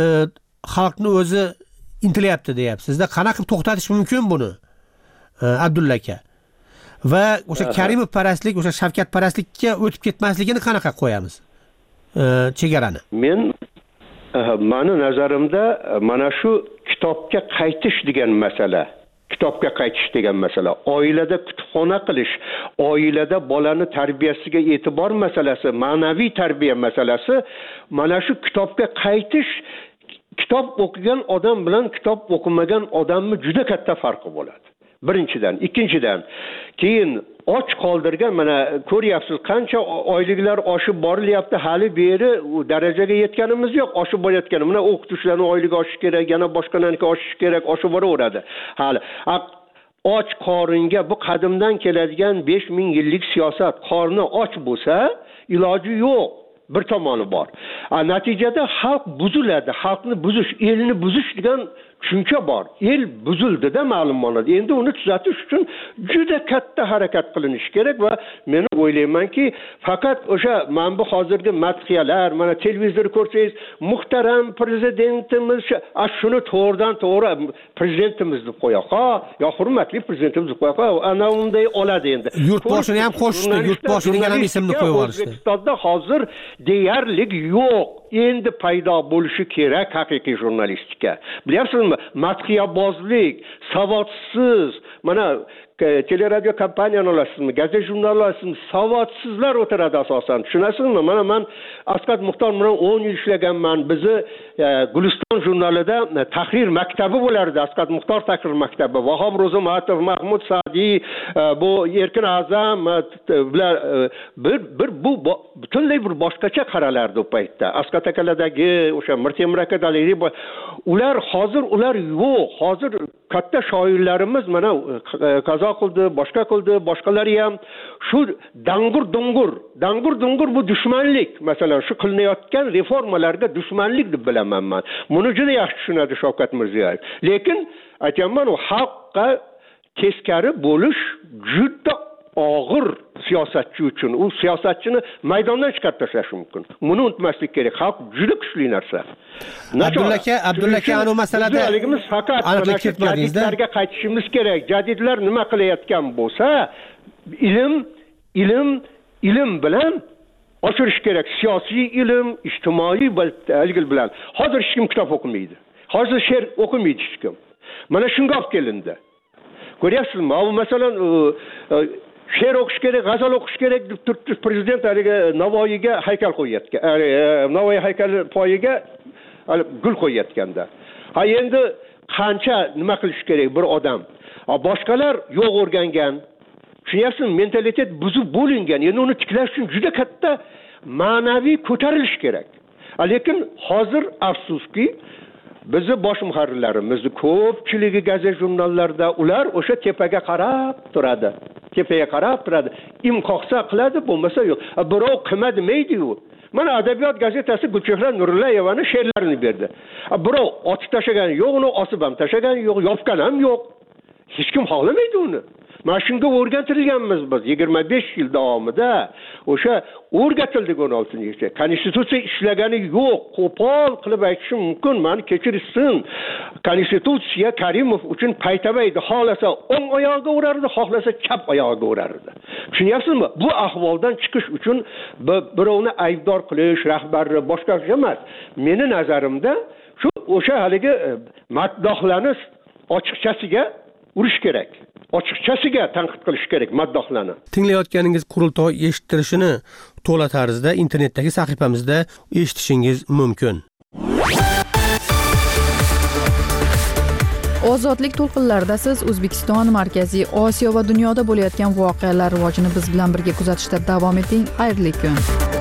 xalqni o'zi intilyapti deyapsiz-da. Qanaqa qilib to'xtatish mumkin buni? Abdulla aka. Va o'sha Karimov parastlik, o'sha Shavkat parastlikka o'tib ketmasligini qanaqa qo'yamiz? Chegarani. Men meni nazarimda mana shu kitobga qaytish degan masala, kitobga qaytish degan masala, oilada kutubxona qilish, oilada bolani tarbiyasiga e'tibor masalasi, ma'naviy tarbiya masalasi, mana shu kitobga qaytish kitob o'qigan odam bilan kitob o'qimagan odamning juda katta farqi bo'ladi. Birinchidan, ikkinchidan, keyin och qoldirgan, mana ko'ryapsiz qancha oyliklar oshib borilyapti, hali beri u darajaga yetganimiz yo'q, oshib borayotgan. Mana o'qituvchilarning oyligi oshishi kerak, yana boshqalarniki oshishi kerak, oshib boraveradi. Hali och qoringa bu qadimdan keladigan besh ming yillik siyosat, qorni och bo'lsa, iloji yo'q. Bir tomoni bor. Natijada xalq buziladi. Xalqni buzish, elni buzish degan tushuncha bor. El buzildi-da ma'lum ma'noda. Endi uni tuzatish uchun juda katta harakat qilinishi kerak va men o'ylaymanki, faqat o'sha mana bu hozirgi madhiyalar, mana televizor ko'rsangiz, muhtaram prezidentimiz, shuni to'g'ridan to'g'ri prezidentimiz deb qo'yaq, yo hurmatli prezidentimiz deb qo'yaq, ana unday oladi endi. Yurtboshini ham qo'shdi, yurtboshining ham ismini qo'yib yuborishdi. O'zbekistonda hozir deyarli yo'q. Endi paydo bo'lishi kerak haqiqiy jurnalistika. Bilasizmi, madhiyabozlik, savodsiz, mana teleradio kompaniyani olasizmi, gazeta jurnal olasizmi, savodsizlar o'tiradi asosan. Tushunasizmi? Mana men Asqat Muxtor bilan o'n yil ishlaganman. Bizni Guliston jurnalida tahrir maktabi bo'lardi. Asqat Muxtor tahrir maktabi. Vahob Ro'zimatov, Mahmud Sa'diy, bu Erkin A'zam bilan bir bir bu butunlay bir boshqacha qaralardi u paytda. Asqat akalardagi o'sha Mirtemir akadalik ular hozir ular yo'q. Hozir katta shoirlarimiz mana qazo qildi, boshqa qildi, boshqalari ham shu dangur dungur, dangur dungur bu dushmanlik. Masalan, shu qilinayotgan reformalarga dushmanlik deb bilaman men. Buni juda yaxshi tushunadi Shavkat Mirziyoyev. Lekin aytaman, u xalqqa teskari bo'lish juda og'ir siyosatchi uchun. U siyosatchini maydondan chiqarib tashlash mumkin. Buni unutmaslik kerak. Xalq juda kuchli narsa. Abdulla aka, Abdulla aka anu masalada bizligimiz faqat jadidlarga qaytishimiz kerak. Jadidlar nima qilayotgan bo'lsa, ilm, ilm, ilm bilan oshirish kerak. Siyosiy ilm, ijtimoiy ilm bilan. Hozir hech kim kitob o'qimaydi. Hozir she'r o'qimaydi hech kim. Mana shunga olib kelindi. Ko'ryapsizmi? Bu masalan she'r o'qish kerak, g'azal o'qish kerak deb turibdi prezident haliga Navoiyga haykal qo'yayotgan. Navoiy haykali poyiga gul qo'yayotganda. Ha endi qancha nima qilish kerak bir odam? Boshqalar yo'q o'rgangan. Tushunyapsizmi? Mentalitet buzib bo'lingan. Endi uni tiklash uchun juda katta ma'naviy ko'tarilish kerak. Lekin hozir afsuski bizni bosh muharrirlarimizni ko'pchiligi gazeta jurnallarda ular o'sha tepaga qarab turadi. Tepaga qarab turadi. Im qoqsa qiladi, bo'lmasa yo'q. Birov qilma demaydi-yu. mana Adabiyot gazetasi Gulchehra Nurullayevani she'rlarini berdi. Birov otib tashlagan yo'q, uni osib ham tashlagan yo'q, yopgan ham yo'q. Hech kim xohlamaydi uni. Mana shunga o'rgatilganmiz biz yigirma besh yil davomida. O'sha o'rgatildik o'n oltinchi yilda. Konstitutsiya ishlagani yo'q. Qo'pol qilib aytishim mumkin, meni kechirsin. Konstitutsiya Karimov uchun paytabaydi. Xohlasa o'ng oyog'iga urardi, xohlasa chap oyog'iga urardi. Tushunyapsizmi? Bu ahvoldan chiqish uchun birovni aybdor qilish, rahbarni boshqa emas. Meni nazarimda shu o'sha haligi maddohlarni ochiqchasiga urish kerak. Ochiqchasiga tanqid qilish kerak maddohlarni. Tinglayotganingiz qurultoy eshittirishini to'la tarzda internetdagi sahifamizda eshitishingiz mumkin. Ozodlik to'lqinlarida siz O'zbekiston, Markaziy Osiyo va dunyoda bo'layotgan voqealar rivojini biz bilan birga kuzatishda davom eting. Xayrli kun.